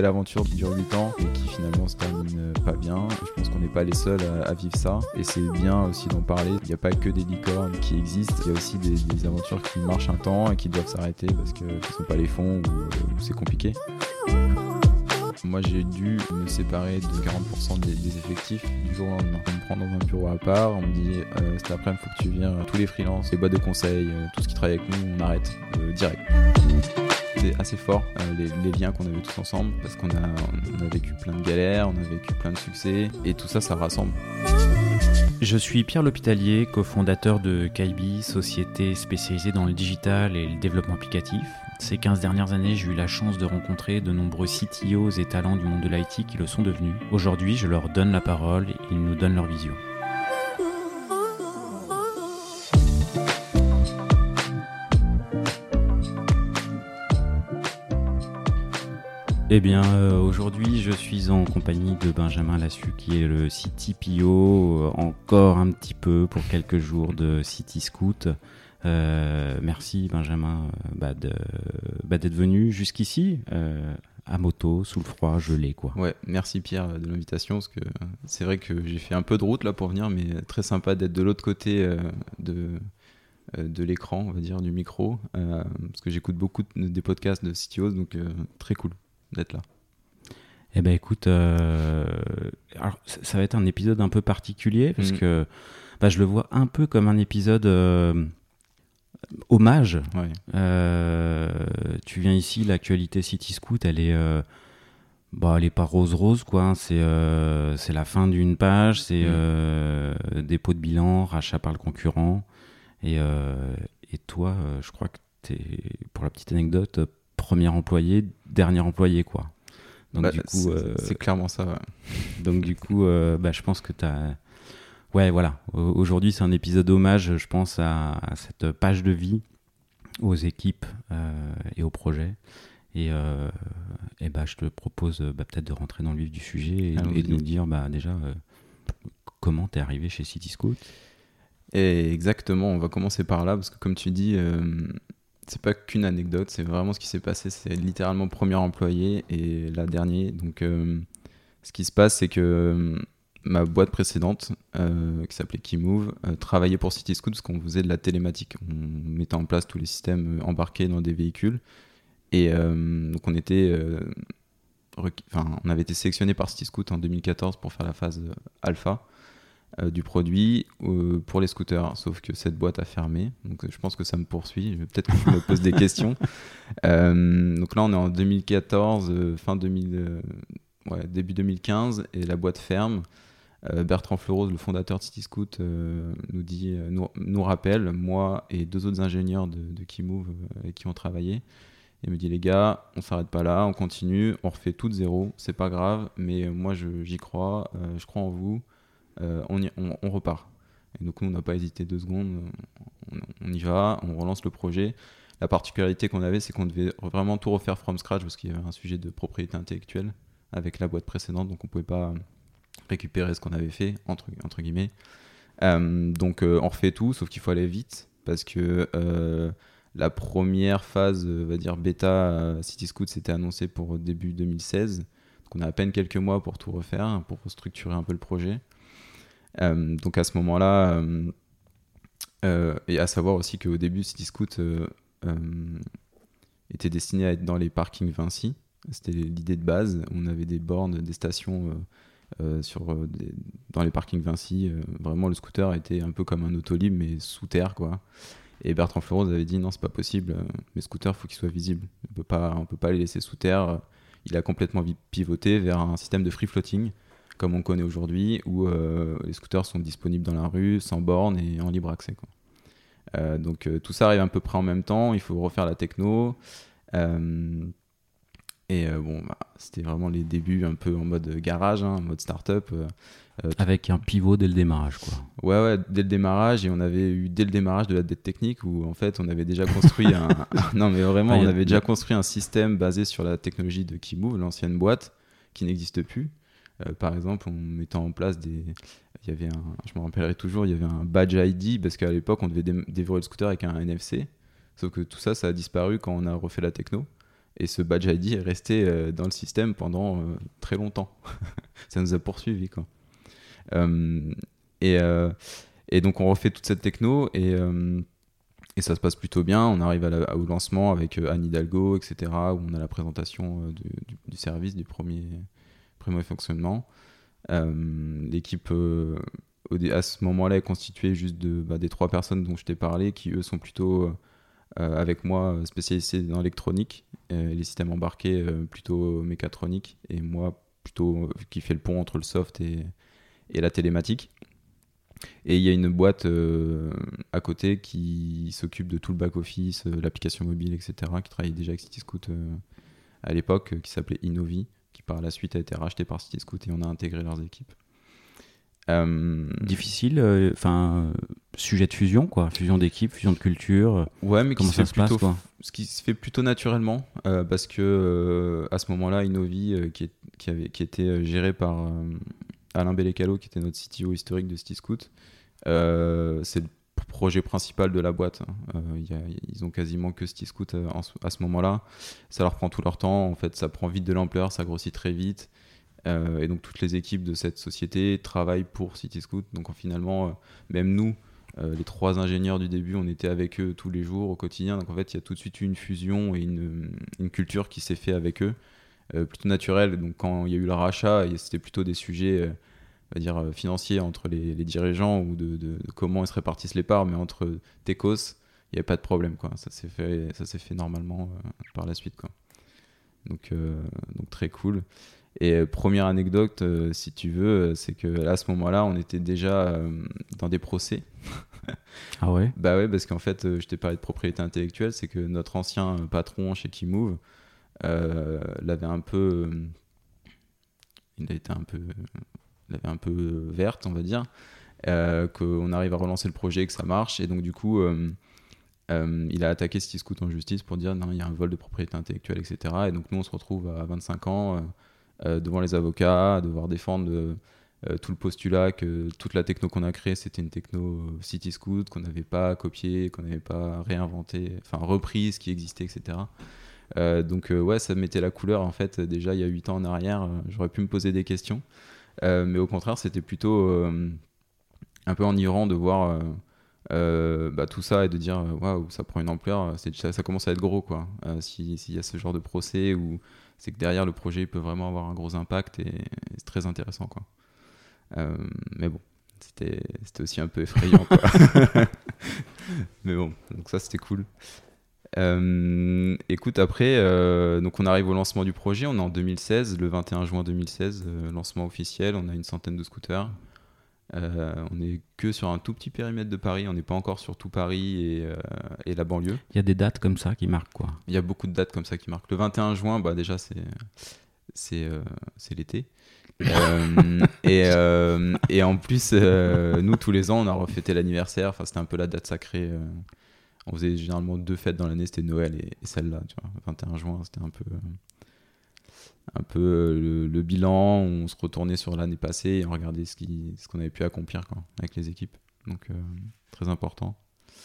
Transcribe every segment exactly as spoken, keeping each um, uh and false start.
belle aventure qui dure huit ans et qui finalement se termine pas bien. Je pense qu'on n'est pas les seuls à, à vivre ça et c'est bien aussi d'en parler. Il n'y a pas que des licornes qui existent, il y a aussi des, des aventures qui marchent un temps et qui doivent s'arrêter parce que ce ne sont pas les fonds ou, ou c'est compliqué. Moi, j'ai dû me séparer de quarante pour cent des, des effectifs du jour au lendemain. On me prend dans un bureau à part, on me dit euh, cet après-midi, il faut que tu viennes, tous les freelances, les boîtes de conseil, euh, tout ce qui travaille avec nous, on arrête euh, direct. C'est assez fort, euh, les, les liens qu'on avait tous ensemble, parce qu'on a, on a vécu plein de galères, on a vécu plein de succès, et tout ça, ça rassemble. Je suis Pierre L'Hôpitalier, cofondateur de Kaibi, société spécialisée dans le digital et le développement applicatif. Ces quinze dernières années, j'ai eu la chance de rencontrer de nombreux C T Os et talents du monde de l'I T qui le sont devenus. Aujourd'hui, je leur donne la parole et ils nous donnent leur vision. Eh bien, euh, aujourd'hui, je suis en compagnie de Benjamin Lassus, qui est le C T P O, euh, encore un petit peu pour quelques jours de Cityscoot. Euh, merci Benjamin euh, bah de, bah d'être venu jusqu'ici, euh, à moto, sous le froid, gelé quoi. Ouais, merci Pierre de l'invitation, parce que c'est vrai que j'ai fait un peu de route là pour venir, mais très sympa d'être de l'autre côté euh, de, euh, de l'écran, on va dire, du micro, euh, parce que j'écoute beaucoup de, des podcasts de C T Os, donc euh, très cool d'être là. Eh ben écoute, euh, alors ça, ça va être un épisode un peu particulier, parce mmh. que bah, je le vois un peu comme un épisode... Euh, hommage. Ouais. Euh, tu viens ici, l'actualité Cityscoot, elle est, euh, bah, elle est pas rose rose quoi. Hein. C'est, euh, c'est la fin d'une page, c'est mmh. euh, dépôt de bilan, rachat par le concurrent. Et, euh, et toi, euh, je crois que t'es, pour la petite anecdote, premier employé, dernier employé quoi. Donc bah, du coup, c'est, euh, c'est clairement ça. Ouais. Donc du coup, euh, bah, je pense que t'as Ouais, voilà. Aujourd'hui, c'est un épisode hommage, je pense, à, à cette page de vie, aux équipes euh, et aux projets. Et, euh, et bah, je te propose bah, peut-être de rentrer dans le vif du sujet et, et de nous dire bah, déjà euh, comment tu es arrivé chez Cityscoot. Et exactement, on va commencer par là, parce que comme tu dis, euh, c'est pas qu'une anecdote, c'est vraiment ce qui s'est passé. C'est littéralement premier employé et là, dernier. Donc, euh, ce qui se passe, c'est que... ma boîte précédente, euh, qui s'appelait Keymove, euh, travaillait pour Cityscoot parce qu'on faisait de la télématique. On mettait en place tous les systèmes embarqués dans des véhicules. Et euh, donc on était, euh, requ... enfin, on avait été sélectionné par Cityscoot en deux mille quatorze pour faire la phase euh, alpha euh, du produit euh, pour les scooters. Sauf que cette boîte a fermé. Donc euh, je pense que ça me poursuit. Peut-être que tu me poses des questions. Euh, donc là on est en deux mille quatorze, euh, fin deux mille, euh, ouais, début deux mille quinze, et la boîte ferme. Euh, Bertrand Fleurose, le fondateur de Cityscoot, euh, nous, dit, euh, nous, nous rappelle, moi et deux autres ingénieurs de, de Keymove euh, avec qui on travaillait, et me dit les gars, on s'arrête pas là, on continue, on refait tout de zéro, c'est pas grave, mais euh, moi je, j'y crois, euh, je crois en vous, euh, on, y, on, on repart. Et donc nous on n'a pas hésité deux secondes, on, on y va, on relance le projet. La particularité qu'on avait, c'est qu'on devait vraiment tout refaire from scratch parce qu'il y avait un sujet de propriété intellectuelle avec la boîte précédente, donc on pouvait pas récupérer ce qu'on avait fait, entre, entre guillemets. Euh, donc euh, on refait tout, sauf qu'il faut aller vite, parce que euh, la première phase, on va dire bêta euh, Cityscoot, s'était annoncée pour début deux mille seize. Donc on a à peine quelques mois pour tout refaire, pour structurer un peu le projet. Euh, donc à ce moment-là, euh, euh, et à savoir aussi qu'au début, Cityscoot euh, euh, était destiné à être dans les parkings Vinci. C'était l'idée de base. On avait des bornes, des stations... Euh, Euh, sur, euh, des, dans les parkings Vinci, euh, vraiment le scooter était un peu comme un Autolib mais sous terre quoi. Et Bertrand Fleurose avait dit non, c'est pas possible, euh, mes scooters faut qu'ils soient visibles, on peut pas, on peut pas les laisser sous terre. Il a complètement pivoté vers un système de free floating comme on connaît aujourd'hui, où euh, les scooters sont disponibles dans la rue sans borne et en libre accès quoi. Euh, donc euh, tout ça arrive à peu près en même temps, il faut refaire la techno. euh, Et euh, bon, bah, c'était vraiment les débuts un peu en mode garage, hein, en mode start-up. Euh, Avec un pivot dès le démarrage, quoi. Ouais, ouais, dès le démarrage. Et on avait eu dès le démarrage de la dette technique où en fait on avait déjà construit un. Non, mais vraiment, ah, on avait a... déjà construit un système basé sur la technologie de Keymove, l'ancienne boîte qui n'existe plus. Euh, par exemple, en mettant en place des. Il y avait un. Je me rappellerai toujours, il y avait un badge I D parce qu'à l'époque on devait dé- déverrouiller le scooter avec un N F C. Sauf que tout ça, ça a disparu quand on a refait la techno. Et ce badge I D est resté euh, dans le système pendant euh, très longtemps. Ça nous a poursuivis, quoi. Euh, et, euh, et donc on refait toute cette techno et, euh, et ça se passe plutôt bien. On arrive à la, au lancement avec euh, Anne Hidalgo, et cetera, où on a la présentation euh, du, du, du service, du premier, premier fonctionnement. Euh, l'équipe euh, au, à ce moment-là est constituée juste de, bah, des trois personnes dont je t'ai parlé, qui eux sont plutôt euh, avec moi spécialisés dans l'électronique, euh, les systèmes embarqués euh, plutôt mécatronique, et moi plutôt euh, qui fait le pont entre le soft et, et la télématique. Et il y a une boîte euh, à côté qui s'occupe de tout le back-office, euh, l'application mobile, et cetera, qui travaillait déjà avec Cityscoot euh, à l'époque, euh, qui s'appelait Innovi, qui par la suite a été racheté par Cityscoot et on a intégré leurs équipes. Euh... Difficile, enfin, euh, sujet de fusion, quoi, fusion d'équipe, fusion de culture. Ouais, mais comment ça se passe, quoi. Ce qui se fait plutôt naturellement, euh, parce que euh, à ce moment-là, Innovi, euh, qui, est, qui, avait, qui était géré par euh, Alain Bellecalo, qui était notre C T O historique de Cityscoot, euh, c'est le projet principal de la boîte. Euh, y a, ils ont quasiment que Cityscoot à, à ce moment-là. Ça leur prend tout leur temps. En fait, ça prend vite de l'ampleur, ça grossit très vite. Euh, et donc toutes les équipes de cette société travaillent pour Cityscoot. Donc finalement, euh, même nous, euh, les trois ingénieurs du début, on était avec eux tous les jours au quotidien. Donc en fait, il y a tout de suite eu une fusion et une, une culture qui s'est faite avec eux, euh, plutôt naturelle. Donc quand il y a eu le rachat, c'était plutôt des sujets, euh, on va dire, euh, financiers entre les, les dirigeants ou de, de, de comment ils se répartissent les parts. Mais entre Techos, il n'y avait pas de problème, quoi. Ça s'est fait, ça s'est fait normalement euh, par la suite, quoi. Donc, euh, donc très cool. Et euh, première anecdote, euh, si tu veux, c'est que à ce moment-là, on était déjà euh, dans des procès. Ah ouais. Bah ouais, parce qu'en fait, euh, je t'ai parlé de propriété intellectuelle, c'est que notre ancien patron chez Keymove euh, l'avait un peu, euh, il a été un peu, l'avait un peu verte, on va dire, euh, qu'on arrive à relancer le projet, que ça marche, et donc du coup. Euh, Euh, il a attaqué Cityscoot en justice pour dire non, il y a un vol de propriété intellectuelle, et cetera. Et donc nous, on se retrouve à vingt-cinq ans euh, euh, devant les avocats, à devoir défendre euh, tout le postulat que toute la techno qu'on a créée, c'était une techno Cityscoot, qu'on n'avait pas copiée, qu'on n'avait pas réinventée, enfin reprise, qui existait, et cetera. Euh, donc euh, ouais, ça mettait la couleur en fait. Déjà, il y a huit ans en arrière, euh, j'aurais pu me poser des questions. Euh, mais au contraire, c'était plutôt euh, un peu enivrant de voir... Euh, Euh, bah, tout ça et de dire waouh, ça prend une ampleur, c'est, ça, ça commence à être gros, quoi. Euh, si, s'il y a ce genre de procès où c'est que derrière le projet peut vraiment avoir un gros impact et, et c'est très intéressant, quoi. Euh, mais bon, c'était, c'était aussi un peu effrayant, quoi. Mais bon, donc ça c'était cool. Euh, écoute, après, euh, donc on arrive au lancement du projet, on est en deux mille seize, le vingt et un juin deux mille seize, euh, lancement officiel, on a une centaine de scooters. Euh, on n'est que sur un tout petit périmètre de Paris, on n'est pas encore sur tout Paris et, euh, et la banlieue. Il y a des dates comme ça qui marquent, quoi. Il y a beaucoup de dates comme ça qui marquent. Le vingt et un juin, bah déjà c'est, c'est, euh, c'est l'été. euh, et, euh, et en plus, euh, nous tous les ans on a refêté l'anniversaire, enfin, c'était un peu la date sacrée. Euh, on faisait généralement deux fêtes dans l'année, c'était Noël et, et celle-là. Tu vois. Le vingt et un juin, c'était un peu... Euh, un peu le, le bilan, on se retournait sur l'année passée et on regardait ce, qui, ce qu'on avait pu accomplir, quoi, avec les équipes. Donc, euh, très important.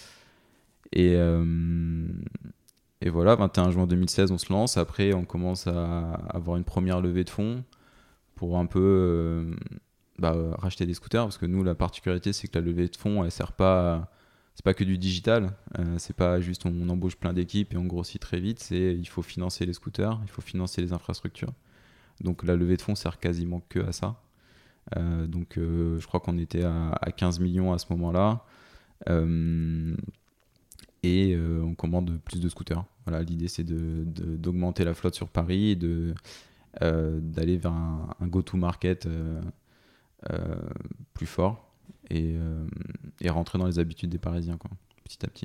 Et, euh, et voilà, vingt et un juin deux mille seize, on se lance. Après, on commence à avoir une première levée de fonds pour un peu euh, bah, racheter des scooters. Parce que nous, la particularité, c'est que la levée de fonds, elle sert pas à, c'est pas que du digital, euh, c'est pas juste on embauche plein d'équipes et on grossit très vite, c'est il faut financer les scooters, il faut financer les infrastructures. Donc la levée de fonds sert quasiment que à ça. Euh, donc euh, je crois qu'on était à, à quinze millions à ce moment-là. Euh, et euh, on commande plus de scooters. Voilà, l'idée c'est de, de, d'augmenter la flotte sur Paris et de, euh, d'aller vers un, un go-to-market euh, euh, plus fort. Et, euh, et rentrer dans les habitudes des Parisiens, quoi, petit à petit.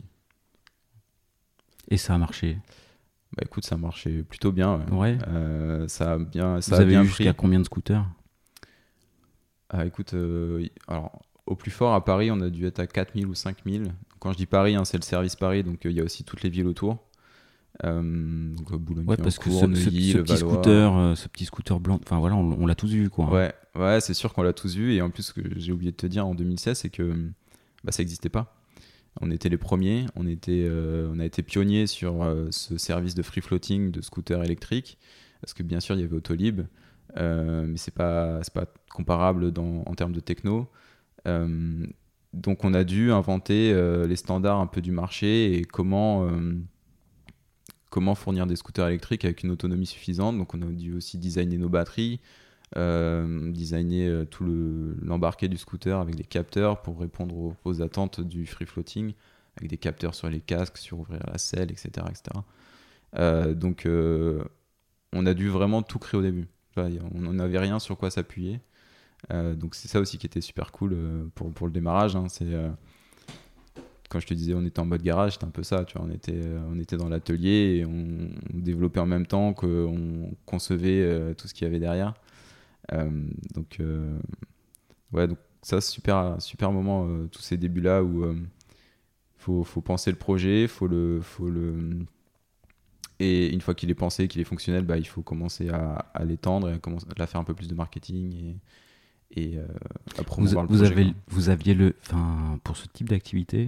Et ça a marché? Bah écoute, ça a marché plutôt bien. Ouais. Ouais. Euh, ça a bien, ça Vous a avez bien eu pris. jusqu'à combien de scooters? Ah écoute, euh, alors au plus fort à Paris, on a dû être à quatre mille ou cinq mille. Quand je dis Paris, hein, c'est le service Paris, donc il euh, y a aussi toutes les villes autour. Euh, donc Boulogne, ouais, parce que ce, Neuilly, ce, ce, petit scooter, euh, ce petit scooter blanc, enfin voilà, on, on l'a tous vu, quoi. Ouais, ouais, c'est sûr qu'on l'a tous vu. Et en plus, ce que j'ai oublié de te dire en deux mille seize, c'est que bah, ça n'existait pas. On était les premiers, on, était, euh, on a été pionniers sur euh, ce service de free floating de scooters électriques, parce que bien sûr il y avait Autolib, euh, mais c'est pas, c'est pas comparable dans, en termes de techno. Euh, donc on a dû inventer euh, les standards un peu du marché et comment, euh, comment fournir des scooters électriques avec une autonomie suffisante. Donc on a dû aussi designer nos batteries, euh, designer euh, tout le, l'embarqué du scooter avec des capteurs pour répondre aux, aux attentes du free floating, avec des capteurs sur les casques, sur ouvrir la selle, et cetera et cetera. Euh, donc euh, on a dû vraiment tout créer au début. Enfin, on n'avait rien sur quoi s'appuyer. Euh, donc c'est ça aussi qui était super cool euh, pour, pour le démarrage. Hein. C'est, euh, quand je te disais on était en mode garage, c'était un peu ça. Tu vois, on, était, euh, on était dans l'atelier et on, on développait en même temps qu'on concevait euh, tout ce qu'il y avait derrière. Euh, donc, euh, ouais, donc ça, super, super moment, euh, tous ces débuts-là où il euh, faut, faut penser le projet, faut le, faut le... et une fois qu'il est pensé, qu'il est fonctionnel, bah, il faut commencer à, à l'étendre et à, commencer, à faire un peu plus de marketing et, et euh, à promouvoir vous, le vous projet. Avez, vous aviez le, enfin, pour ce type d'activité,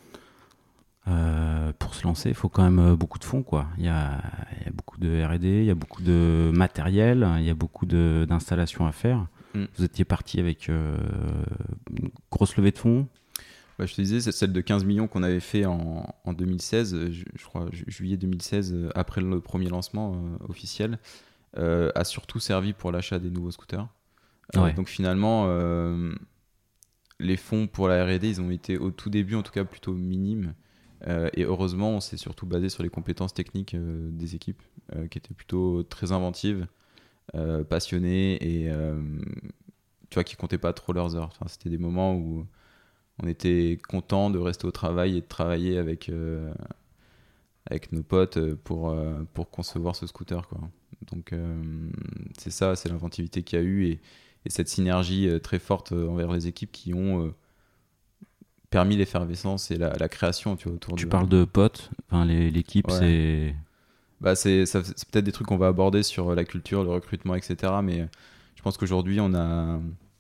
Euh, pour se lancer, il faut quand même beaucoup de fonds, quoi. Il y a, il y a beaucoup de R et D, il y a beaucoup de matériel, il y a beaucoup de, d'installations à faire. Mm. Vous étiez parti avec euh, une grosse levée de fonds. Bah, je te disais, c'est celle de quinze millions qu'on avait fait en, en deux mille seize, je, je crois ju- juillet deux mille seize, après le premier lancement euh, officiel, euh, a surtout servi pour l'achat des nouveaux scooters. Euh, ouais. Donc finalement, euh, les fonds pour la R et D, ils ont été au tout début, en tout cas, plutôt minimes. Euh, et heureusement, on s'est surtout basé sur les compétences techniques euh, des équipes, euh, qui étaient plutôt très inventives, euh, passionnées et euh, tu vois, qui comptaient pas trop leurs heures. Enfin, c'était des moments où on était content de rester au travail et de travailler avec, euh, avec nos potes pour, euh, pour concevoir ce scooter, quoi. Donc euh, c'est ça, c'est l'inventivité qu'il y a eu et, et cette synergie euh, très forte envers les équipes qui ont euh, permis l'effervescence et la, la création, tu vois, autour tu de... parles de potes, enfin les, l'équipe, ouais. c'est... Bah c'est, ça, c'est peut-être des trucs qu'on va aborder sur la culture, le recrutement, et cetera. Mais je pense qu'aujourd'hui, on a...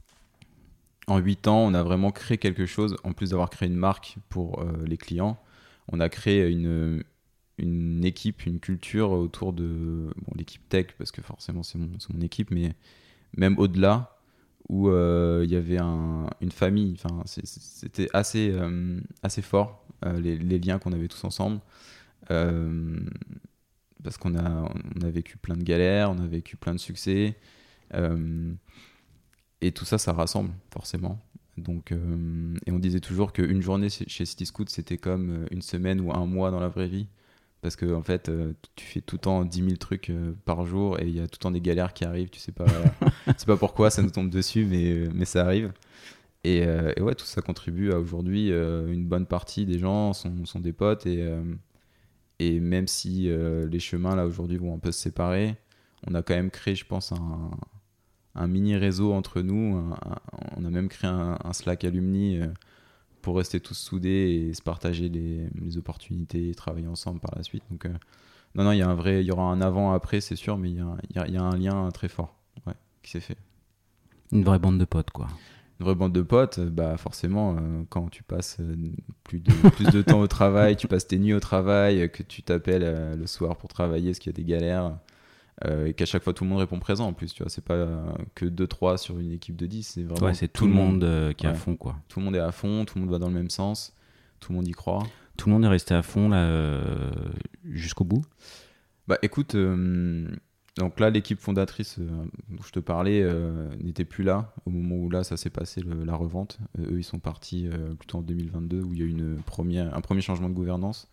En huit ans, on a vraiment créé quelque chose, en plus d'avoir créé une marque pour euh, les clients. On a créé une, une équipe, une culture autour de bon, l'équipe tech, parce que forcément, c'est mon, c'est mon équipe, mais même au-delà, où il euh, y avait un, une famille. Enfin, c'est, c'était assez, euh, assez fort, euh, les, les liens qu'on avait tous ensemble. Euh, parce qu'on a, on a vécu plein de galères, on a vécu plein de succès. Euh, et tout ça, ça rassemble, forcément. Donc, euh, et on disait toujours qu'une journée chez Cityscoot, c'était comme une semaine ou un mois dans la vraie vie. Parce que en fait, euh, tu fais tout le temps dix mille trucs euh, par jour et il y a tout le temps des galères qui arrivent. Tu sais pas, tu sais pas pourquoi ça nous tombe dessus, mais, mais ça arrive. Et, euh, et ouais, tout ça contribue à aujourd'hui. Euh, une bonne partie des gens sont, sont des potes. Et, euh, et même si euh, les chemins là aujourd'hui vont un peu se séparer, on a quand même créé, je pense, un, un mini réseau entre nous. Un, un, on a même créé un, un Slack alumni euh, pour rester tous soudés et se partager les, les opportunités et travailler ensemble par la suite. Donc, euh, non, non, il y a un vrai, il y aura un avant-après, c'est sûr, mais il y a, y, a, y a un lien très fort, ouais, qui s'est fait. Une vraie bande de potes, quoi. Une vraie bande de potes, bah forcément, euh, quand tu passes euh, plus, de, plus de temps au travail, tu passes tes nuits au travail, que tu t'appelles euh, le soir pour travailler, parce qu'il y a des galères, euh, et qu'à chaque fois tout le monde répond présent en plus, tu vois, c'est pas euh, que deux trois sur une équipe de dix, c'est vraiment ouais, c'est tout, tout le monde, monde euh, qui est ouais. à fond, quoi. Tout le monde est à fond, tout le monde va dans le même sens, tout le monde y croit. Tout le monde est resté à fond là, euh, jusqu'au bout. Bah écoute, euh, donc là l'équipe fondatrice euh, dont je te parlais euh, n'était plus là au moment où là ça s'est passé le, la revente. Euh, eux ils sont partis euh, plutôt en deux mille vingt-deux où il y a eu une première, un premier changement de gouvernance.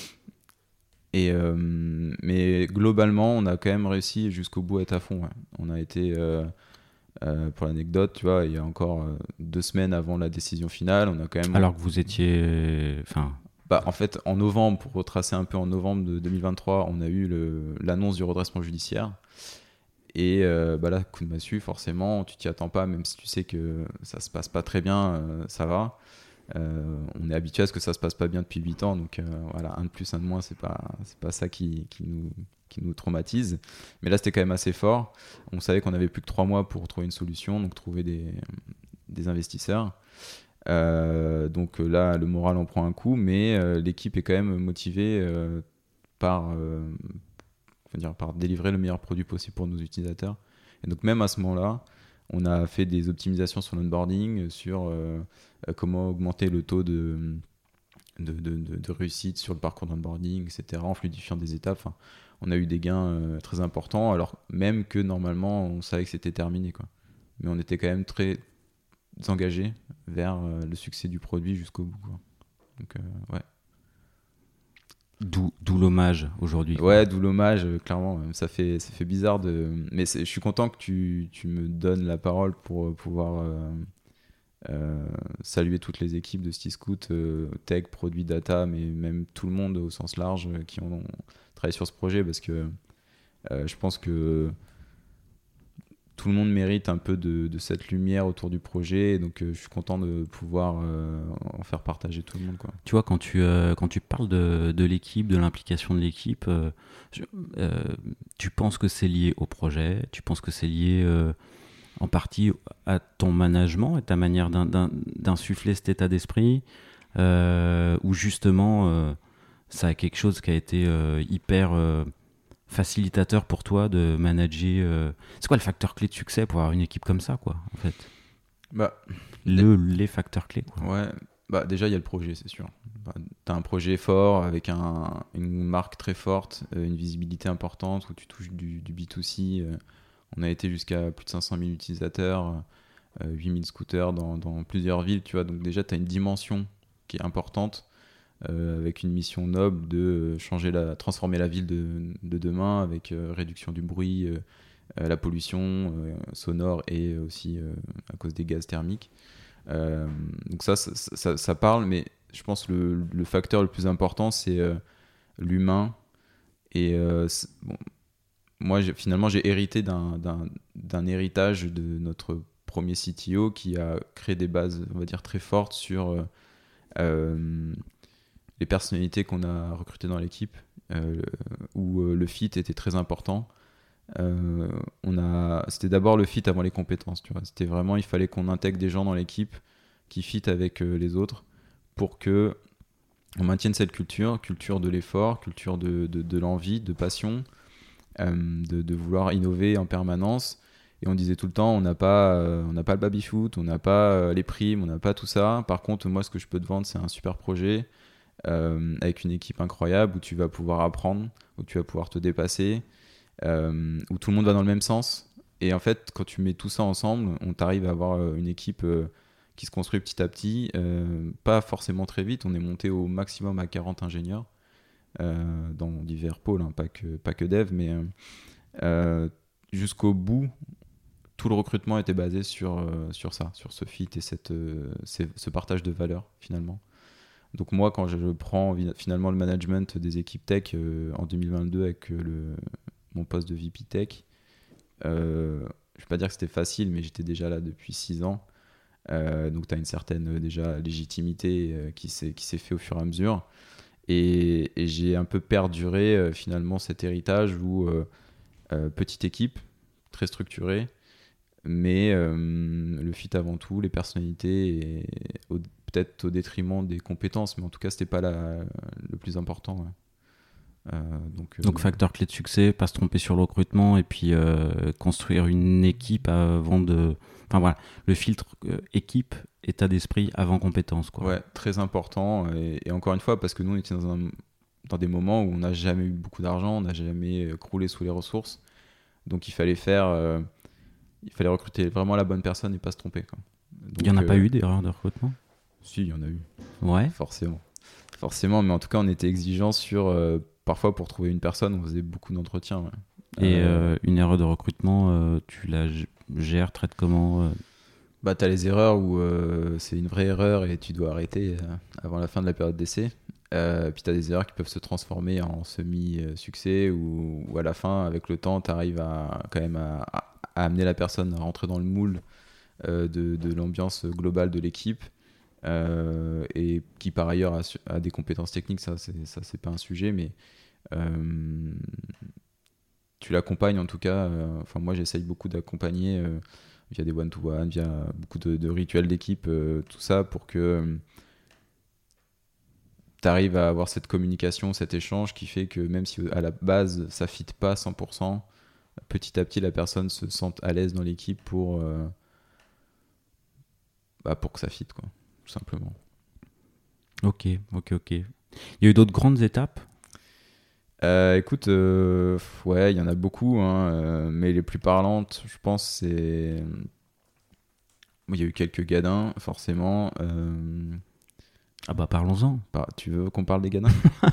Et, euh, mais globalement on a quand même réussi jusqu'au bout à être à fond. Ouais. On a été, euh, euh, pour l'anecdote, tu vois, il y a encore euh, deux semaines avant la décision finale, on a quand même... Alors que vous étiez... Enfin... Bah, en fait, en novembre, pour retracer un peu, en novembre de deux mille vingt-trois, on a eu le, l'annonce du redressement judiciaire. Et euh, bah là, coup de massue, forcément, tu t'y attends pas, même si tu sais que ça se passe pas très bien, euh, ça va. Euh, on est habitué à ce que ça se passe pas bien depuis huit ans, donc euh, voilà, un de plus, un de moins, c'est pas, c'est pas ça qui, qui, nous, qui nous traumatise. Mais là, c'était quand même assez fort. On savait qu'on avait plus que trois mois pour trouver une solution, donc trouver des, des investisseurs. Euh, donc euh, là, le moral en prend un coup, mais euh, l'équipe est quand même motivée euh, par, euh, faut dire, par délivrer le meilleur produit possible pour nos utilisateurs. Et donc même à ce moment-là, on a fait des optimisations sur l'onboarding, sur euh, euh, comment augmenter le taux de, de, de, de, de réussite sur le parcours d'onboarding, et cetera, en fluidifiant des étapes. Enfin, on a eu des gains euh, très importants, alors même que normalement, on savait que c'était terminé, quoi. Mais on était quand même très engagés vers euh, le succès du produit jusqu'au bout, quoi. Donc, euh, ouais. D'où, d'où l'hommage aujourd'hui. Quoi. Ouais, d'où l'hommage, euh, clairement. euh, Ça fait, ça fait bizarre de. Mais c'est- je suis content que tu, tu me donnes la parole pour euh, pouvoir euh, euh, saluer toutes les équipes de Cityscoot, euh, tech, produit, data, mais même tout le monde au sens large euh, qui ont travaillé sur ce projet parce que euh, je pense que tout le monde mérite un peu de, de cette lumière autour du projet. Et donc, euh, je suis content de pouvoir euh, en faire partager tout le monde, quoi. Tu vois, quand tu, euh, quand tu parles de, de l'équipe, de l'implication de l'équipe, euh, je- euh, tu penses que c'est lié au projet, tu penses que c'est lié euh, en partie à ton management et ta manière d'in- d'in- d'insuffler cet état d'esprit, euh, ou justement, euh, ça a quelque chose qui a été euh, hyper euh, facilitateur pour toi de manager. euh, C'est quoi le facteur clé de succès pour avoir une équipe comme ça, quoi, en fait? Bah, Le, les facteurs clés, quoi. ouais, bah déjà il y a le projet, c'est sûr. Bah, t'as un projet fort avec un, une marque très forte, euh, une visibilité importante où tu touches du, du B deux C. euh, on a été jusqu'à plus de cinq cent mille utilisateurs, euh, huit mille scooters dans, dans plusieurs villes, tu vois. Donc déjà t'as une dimension qui est importante euh, avec une mission noble de euh, changer la, transformer la ville de, de demain avec euh, réduction du bruit, euh, euh, la pollution euh, sonore et aussi euh, à cause des gaz thermiques. Euh, donc ça ça, ça, ça parle, mais je pense que le, le facteur le plus important, c'est euh, l'humain. Et euh, bon, moi, j'ai- finalement, j'ai hérité d'un, d'un, d'un héritage de notre premier C T O qui a créé des bases, on va dire, très fortes sur euh, euh, les personnalités qu'on a recrutées dans l'équipe, euh, où euh, le fit était très important. Euh, on a, c'était d'abord le fit avant les compétences, tu vois. C'était vraiment, il fallait qu'on intègre des gens dans l'équipe qui fit avec euh, les autres pour que on maintienne cette culture, culture de l'effort, culture de, de, de l'envie, de passion, euh, de, de vouloir innover en permanence. Et on disait tout le temps, on n'a pas, euh, on n'a pas le baby-foot, on n'a pas euh, les primes, on n'a pas tout ça. Par contre, moi, ce que je peux te vendre, c'est un super projet euh, avec une équipe incroyable où tu vas pouvoir apprendre, où tu vas pouvoir te dépasser, euh, où tout le monde va dans le même sens. Et en fait, quand tu mets tout ça ensemble, on t'arrive à avoir euh, une équipe euh, qui se construit petit à petit, euh, pas forcément très vite. On est monté au maximum à quarante ingénieurs euh, dans divers pôles, hein, pas, que, pas que dev, mais euh, euh, jusqu'au bout, tout le recrutement était basé sur, euh, sur ça, sur ce fit et cette, euh, ces- ce partage de valeurs finalement. Donc moi, quand je prends finalement le management des équipes tech euh, en deux mille vingt-deux avec euh, le, mon poste de V P Tech, euh, je ne vais pas dire que c'était facile, mais j'étais déjà là depuis six ans. Euh, donc tu as une certaine euh, déjà légitimité euh, qui s'est qui s'est fait au fur et à mesure. Et, et j'ai un peu perduré euh, finalement cet héritage où euh, euh, petite équipe, très structurée, mais euh, le fit avant tout, les personnalités, et au- peut-être au détriment des compétences, mais en tout cas c'était pas la, le plus important. Ouais. Euh, donc, euh, Donc facteur clé de succès, pas se tromper sur le recrutement et puis euh, construire une équipe avant de... Enfin voilà, le filtre euh, équipe, état d'esprit avant compétence, quoi. ouais, très important. Et, et encore une fois, parce que nous on était dans, un, dans des moments où on n'a jamais eu beaucoup d'argent, on n'a jamais euh, croulé sous les ressources. Donc il fallait faire, euh, il fallait recruter vraiment la bonne personne et pas se tromper, quoi. Il n'y en Donc, a pas euh, eu d'erreur de recrutement? si, il y en a eu, Ouais. forcément. Forcément, mais en tout cas, on était exigeant sur. Euh, parfois, pour trouver une personne, on faisait beaucoup d'entretiens. Ouais. Et Euh, euh, une erreur de recrutement, euh, tu la g- gères, traites comment euh bah, t'as les erreurs où euh, c'est une vraie erreur et tu dois arrêter euh, avant la fin de la période d'essai. Euh, puis t'as des erreurs qui peuvent se transformer en semi-succès ou, ou à la fin, avec le temps, t'arrives à, quand même à, à- à amener la personne à rentrer dans le moule euh, de, de l'ambiance globale de l'équipe. Euh, et qui par ailleurs a, su- a des compétences techniques, ça c'est, ça c'est pas un sujet, mais euh, tu l'accompagnes en tout cas. euh, Enfin, moi j'essaye beaucoup d'accompagner euh, via des one-to-one, via beaucoup de, de rituels d'équipe, euh, tout ça pour que euh, tu arrives à avoir cette communication, cet échange qui fait que même si à la base ça ne fit pas à cent pour cent, petit à petit la personne se sente à l'aise dans l'équipe pour, euh, bah, pour que ça fit, quoi, tout simplement. Ok, ok, ok. Il y a eu d'autres grandes étapes? Euh, écoute, euh, ouais, il y en a beaucoup, hein, euh, mais les plus parlantes, je pense, c'est. Bon, il y a eu quelques gadins, forcément. Euh... Ah bah parlons-en. Bah, tu veux qu'on parle des gadins?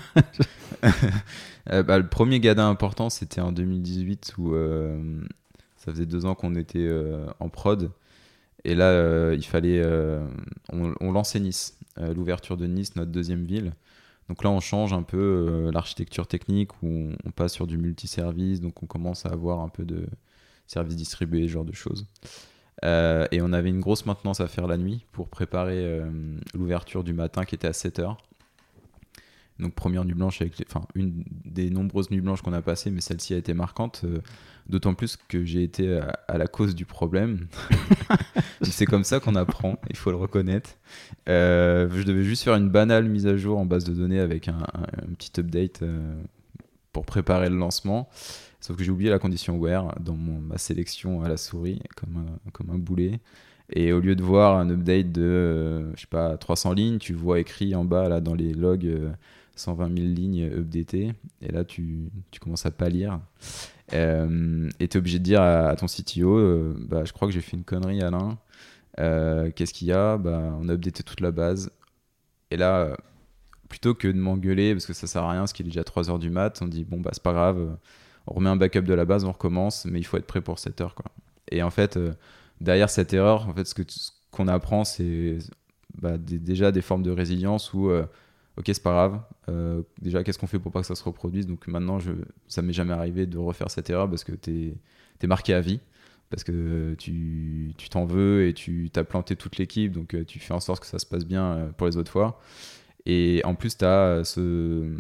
euh, bah, Le premier gadin important, c'était en deux mille dix-huit, où euh, ça faisait deux ans qu'on était euh, en prod. Et là, euh, il fallait. Euh, on, on lançait Nice, euh, l'ouverture de Nice, notre deuxième ville. Donc là, on change un peu euh, l'architecture technique où on, on passe sur du multiservice, donc on commence à avoir un peu de services distribués, ce genre de choses. Euh, et on avait une grosse maintenance à faire la nuit pour préparer euh, l'ouverture du matin qui était à sept heures. Donc première nuit blanche, avec les, enfin une des nombreuses nuits blanches qu'on a passées, mais celle-ci a été marquante, euh, d'autant plus que j'ai été à, à la cause du problème. C'est comme ça qu'on apprend, il faut le reconnaître. Euh, je devais juste faire une banale mise à jour en base de données avec un, un, un petit update euh, pour préparer le lancement. Sauf que j'ai oublié la condition where dans mon, ma sélection à la souris, comme un, comme un boulet. Et au lieu de voir un update de, euh, je sais pas, trois cents lignes, tu vois écrit en bas, là, dans les logs, euh, cent vingt mille lignes updatées. Et là, tu, tu commences à pas lire. Euh, et tu es obligé de dire à, à ton C T O, euh, bah, je crois que j'ai fait une connerie, Alain. Euh, qu'est-ce qu'il y a? Bah, on a updaté toute la base. Et là, euh, plutôt que de m'engueuler, parce que ça sert à rien, parce qu'il est déjà trois heures du mat, on dit, bon, bah, c'est pas grave, on remet un backup de la base, on recommence, mais il faut être prêt pour sept heures, quoi. Et en fait, euh, derrière cette erreur, en fait, ce, que, ce qu'on apprend, c'est bah, des, déjà des formes de résilience où, euh, ok, c'est pas grave, euh, déjà, qu'est-ce qu'on fait pour pas que ça se reproduise? Donc maintenant, je, ça m'est jamais arrivé de refaire cette erreur parce que t'es, t'es marqué à vie. Parce que tu, tu t'en veux et tu t'as planté toute l'équipe, donc euh, tu fais en sorte que ça se passe bien euh, pour les autres fois. Et en plus, tu as ce,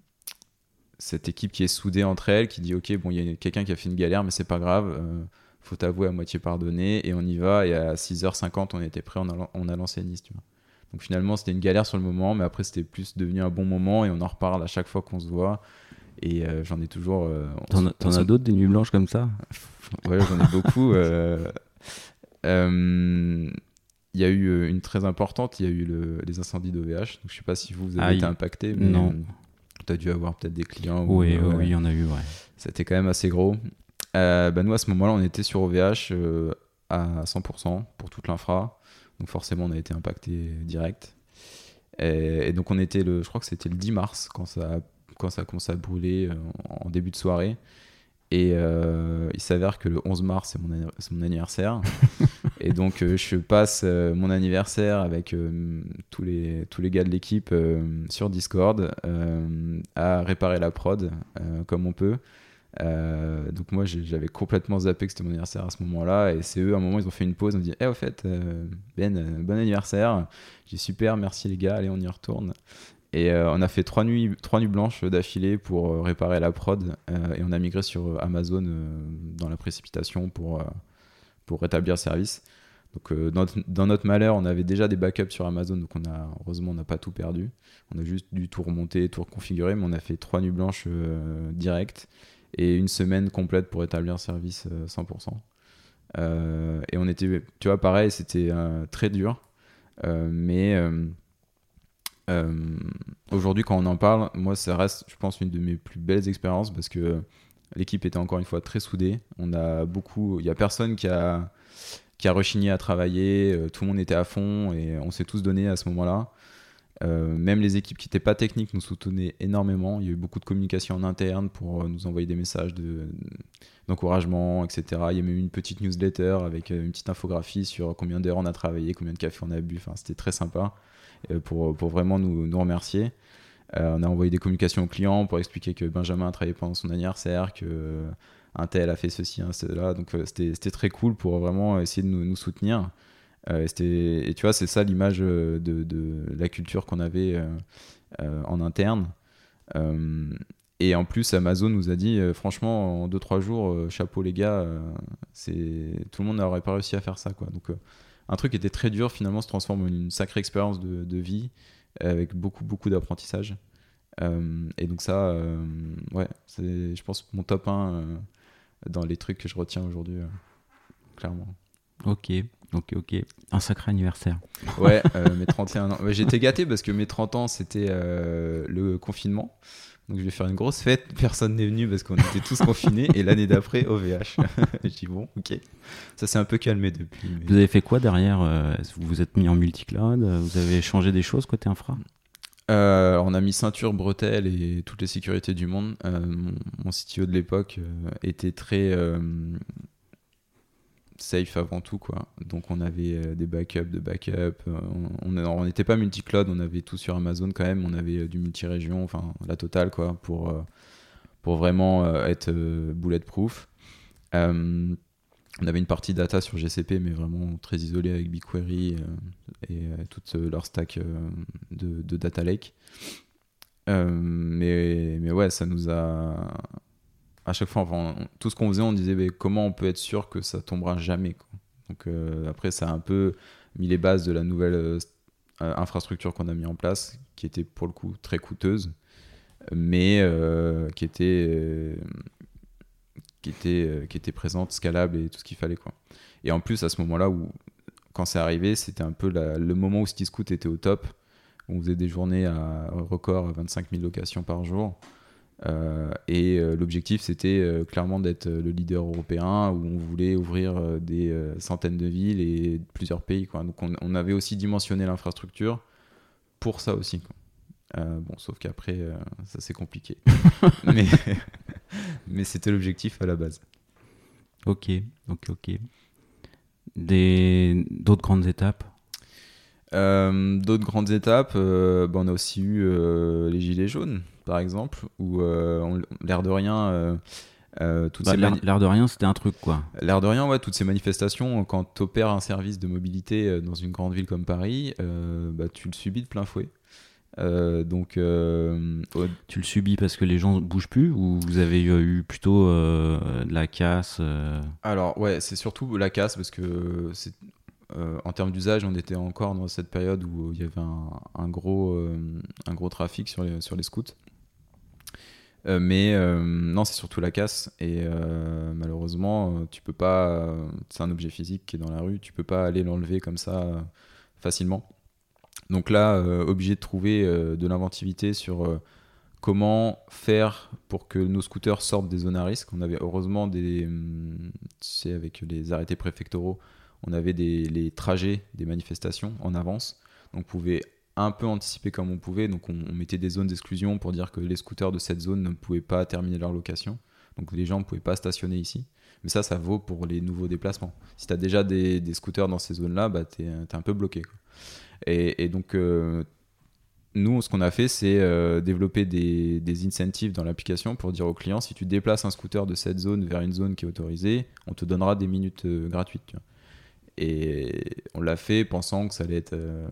cette équipe qui est soudée entre elles, qui dit ok, bon, il y a quelqu'un qui a fait une galère, mais c'est pas grave, euh, faut t'avouer à moitié pardonner, et on y va. Et à six heures cinquante, on était prêt, on a, on a lancé Nice, tu vois. Donc finalement, c'était une galère sur le moment, mais après, c'était plus devenu un bon moment, et on en reparle à chaque fois qu'on se voit. Et euh, j'en ai toujours. Euh, t'en, t'en as d'autres, des nuits blanches comme ça? Ouais, j'en ai beaucoup. Euh, euh, il y a eu une très importante, il y a eu le, les incendies d'O V H. Donc, je sais pas si vous, vous avez Aïe. été impacté, mais non. Tu as dû avoir peut-être des clients. Oui, où, oui, ouais, oui, il y en a eu, ouais. C'était quand même assez gros. Euh, bah nous, à ce moment-là, on était sur O V H euh, à cent pour cent pour toute l'infra. Donc forcément, on a été impacté direct. Et, et donc, on était le, je crois que c'était le dix mars quand ça, quand ça a commencé à brûler euh, en début de soirée. Et euh, il s'avère que le onze mars, c'est mon, c'est mon anniversaire. Et donc, euh, je passe euh, mon anniversaire avec euh, tous, les, tous les gars de l'équipe euh, sur Discord euh, à réparer la prod euh, comme on peut. Euh, donc, moi, j'avais complètement zappé que c'était mon anniversaire à ce moment-là. Et c'est eux, à un moment, ils ont fait une pause. Ils m'ont dit, eh, au fait, euh, Ben, euh, bon anniversaire. J'ai dit, super, merci les gars, allez, on y retourne. Et euh, on a fait trois nuits, trois nuits blanches d'affilée pour euh, réparer la prod. Euh, et on a migré sur Amazon euh, dans la précipitation pour, euh, pour rétablir le service. Donc, euh, dans, notre, dans notre malheur, on avait déjà des backups sur Amazon. Donc, on a, heureusement, on n'a pas tout perdu. On a juste dû tout remonter, tout reconfigurer. Mais on a fait trois nuits blanches euh, directes et une semaine complète pour rétablir le service euh, cent pour cent. Euh, et on était, tu vois, pareil, c'était euh, très dur. Euh, mais. Euh, Euh, aujourd'hui, quand on en parle, moi, ça reste, je pense, une de mes plus belles expériences parce que l'équipe était encore une fois très soudée. On a beaucoup, il y a personne qui a qui a rechigné à travailler. Euh, tout le monde était à fond et on s'est tous donné à ce moment-là. Euh, même les équipes qui n'étaient pas techniques nous soutenaient énormément. Il y a eu beaucoup de communication en interne pour nous envoyer des messages de, d'encouragement, et cetera. Il y a même eu une petite newsletter avec une petite infographie sur combien d'heures on a travaillé, combien de café on a bu. Enfin, c'était très sympa. Pour, pour vraiment nous, nous remercier. Euh, on a envoyé des communications aux clients pour expliquer que Benjamin a travaillé pendant son anniversaire, que euh, un tel a fait ceci, un cela. Donc euh, c'était, c'était très cool pour vraiment essayer de nous, nous soutenir. Euh, et, c'était, et tu vois, c'est ça l'image de, de la culture qu'on avait euh, euh, en interne. Euh, Et en plus, Amazon nous a dit, euh, franchement, en deux trois jours, euh, chapeau les gars, euh, c'est... tout le monde n'aurait pas réussi à faire ça, quoi. Donc, euh, un truc qui était très dur, finalement, se transforme en une sacrée expérience de, de vie, avec beaucoup, beaucoup d'apprentissage. Euh, et donc ça, euh, ouais, c'est, je pense, mon top un euh, dans les trucs que je retiens aujourd'hui, euh, clairement. Ok, ok, ok. Un sacré anniversaire. Ouais, euh, mes trente et un ans. Ouais, j'étais gâté parce que mes trente ans, c'était euh, le confinement. Donc je vais faire une grosse fête, personne n'est venu parce qu'on était tous confinés. Et l'année d'après, O V H. Je dis bon, ok. Ça s'est un peu calmé depuis. Mais... Vous avez fait quoi derrière? Vous vous êtes mis en multi-cloud? Vous avez changé des choses côté infra? Euh, on a mis ceinture, bretelles et toutes les sécurités du monde. Euh, mon, mon C T O de l'époque euh, était très euh, safe avant tout, quoi. Donc on avait euh, des backups de backup. Euh, on n'était pas multi-cloud, on avait tout sur Amazon quand même. On avait euh, du multi-région, enfin la totale, quoi, pour, euh, pour vraiment euh, être euh, bulletproof. Euh, on avait une partie data sur G C P, mais vraiment très isolée avec BigQuery euh, et euh, toute euh, leur stack euh, de, de data lake. Euh, mais, mais ouais, ça nous a... À chaque fois, enfin, on- tout ce qu'on faisait, on disait mais comment on peut être sûr que ça tombera jamais, quoi. Donc euh, après, ça a un peu mis les bases de la nouvelle euh, infrastructure qu'on a mis en place, qui était pour le coup très coûteuse, mais euh, qui était... Euh, qui était, euh, qui était présente, scalable et tout ce qu'il fallait, quoi. Et en plus, à ce moment-là, où, quand c'est arrivé, c'était un peu la, le moment où Cityscoot était au top. On faisait des journées à record, vingt-cinq mille locations par jour. Euh, et euh, l'objectif, c'était euh, clairement d'être le leader européen, où on voulait ouvrir euh, des euh, centaines de villes et plusieurs pays, quoi. Donc on, on avait aussi dimensionné l'infrastructure pour ça aussi, quoi. Euh, bon, sauf qu'après, euh, ça c'est compliqué. mais mais c'était l'objectif à la base. Ok, ok, ok. Des... D'autres grandes étapes? Euh, d'autres grandes étapes, euh, bah, on a aussi eu euh, les Gilets jaunes, par exemple, où euh, on- l'air de rien, euh, euh, toutes Bah, ces l'air, mani- l'air de rien, c'était un truc, quoi. l'air de rien, ouais, toutes ces manifestations, quand tu opères un service de mobilité euh, dans une grande ville comme Paris, euh, bah, tu le subis de plein fouet. Euh, donc, euh, au- Tu le subis parce que les gens bougent plus, ou vous avez eu, eu plutôt euh, de la casse euh, alors ouais, c'est surtout la casse parce que c'est, euh, en termes d'usage, on était encore dans cette période où il y avait un, un gros, euh, un gros trafic sur les, sur les scouts. Euh, mais euh, non, c'est surtout la casse et euh, malheureusement, euh, tu peux pas. Euh, c'est un objet physique qui est dans la rue, tu peux pas aller l'enlever comme ça euh, facilement. Donc là, euh, obligé de trouver euh, de l'inventivité sur euh, comment faire pour que nos scooters sortent des zones à risque. On avait heureusement des, hum, tu sais, avec les arrêtés préfectoraux, on avait des, les trajets des manifestations en avance. Donc on pouvait un peu anticiper comme on pouvait. Donc on, on mettait des zones d'exclusion pour dire que les scooters de cette zone ne pouvaient pas terminer leur location. Donc les gens ne pouvaient pas stationner ici. Mais ça, ça vaut pour les nouveaux déplacements. Si tu as déjà des, des scooters dans ces zones-là, bah, tu es un peu bloqué, quoi. Et, et donc, euh, nous, ce qu'on a fait, c'est euh, développer des, des incentives dans l'application pour dire aux clients, si tu déplaces un scooter de cette zone vers une zone qui est autorisée, on te donnera des minutes euh, gratuites. Tu vois. Et on l'a fait pensant que ça allait être euh,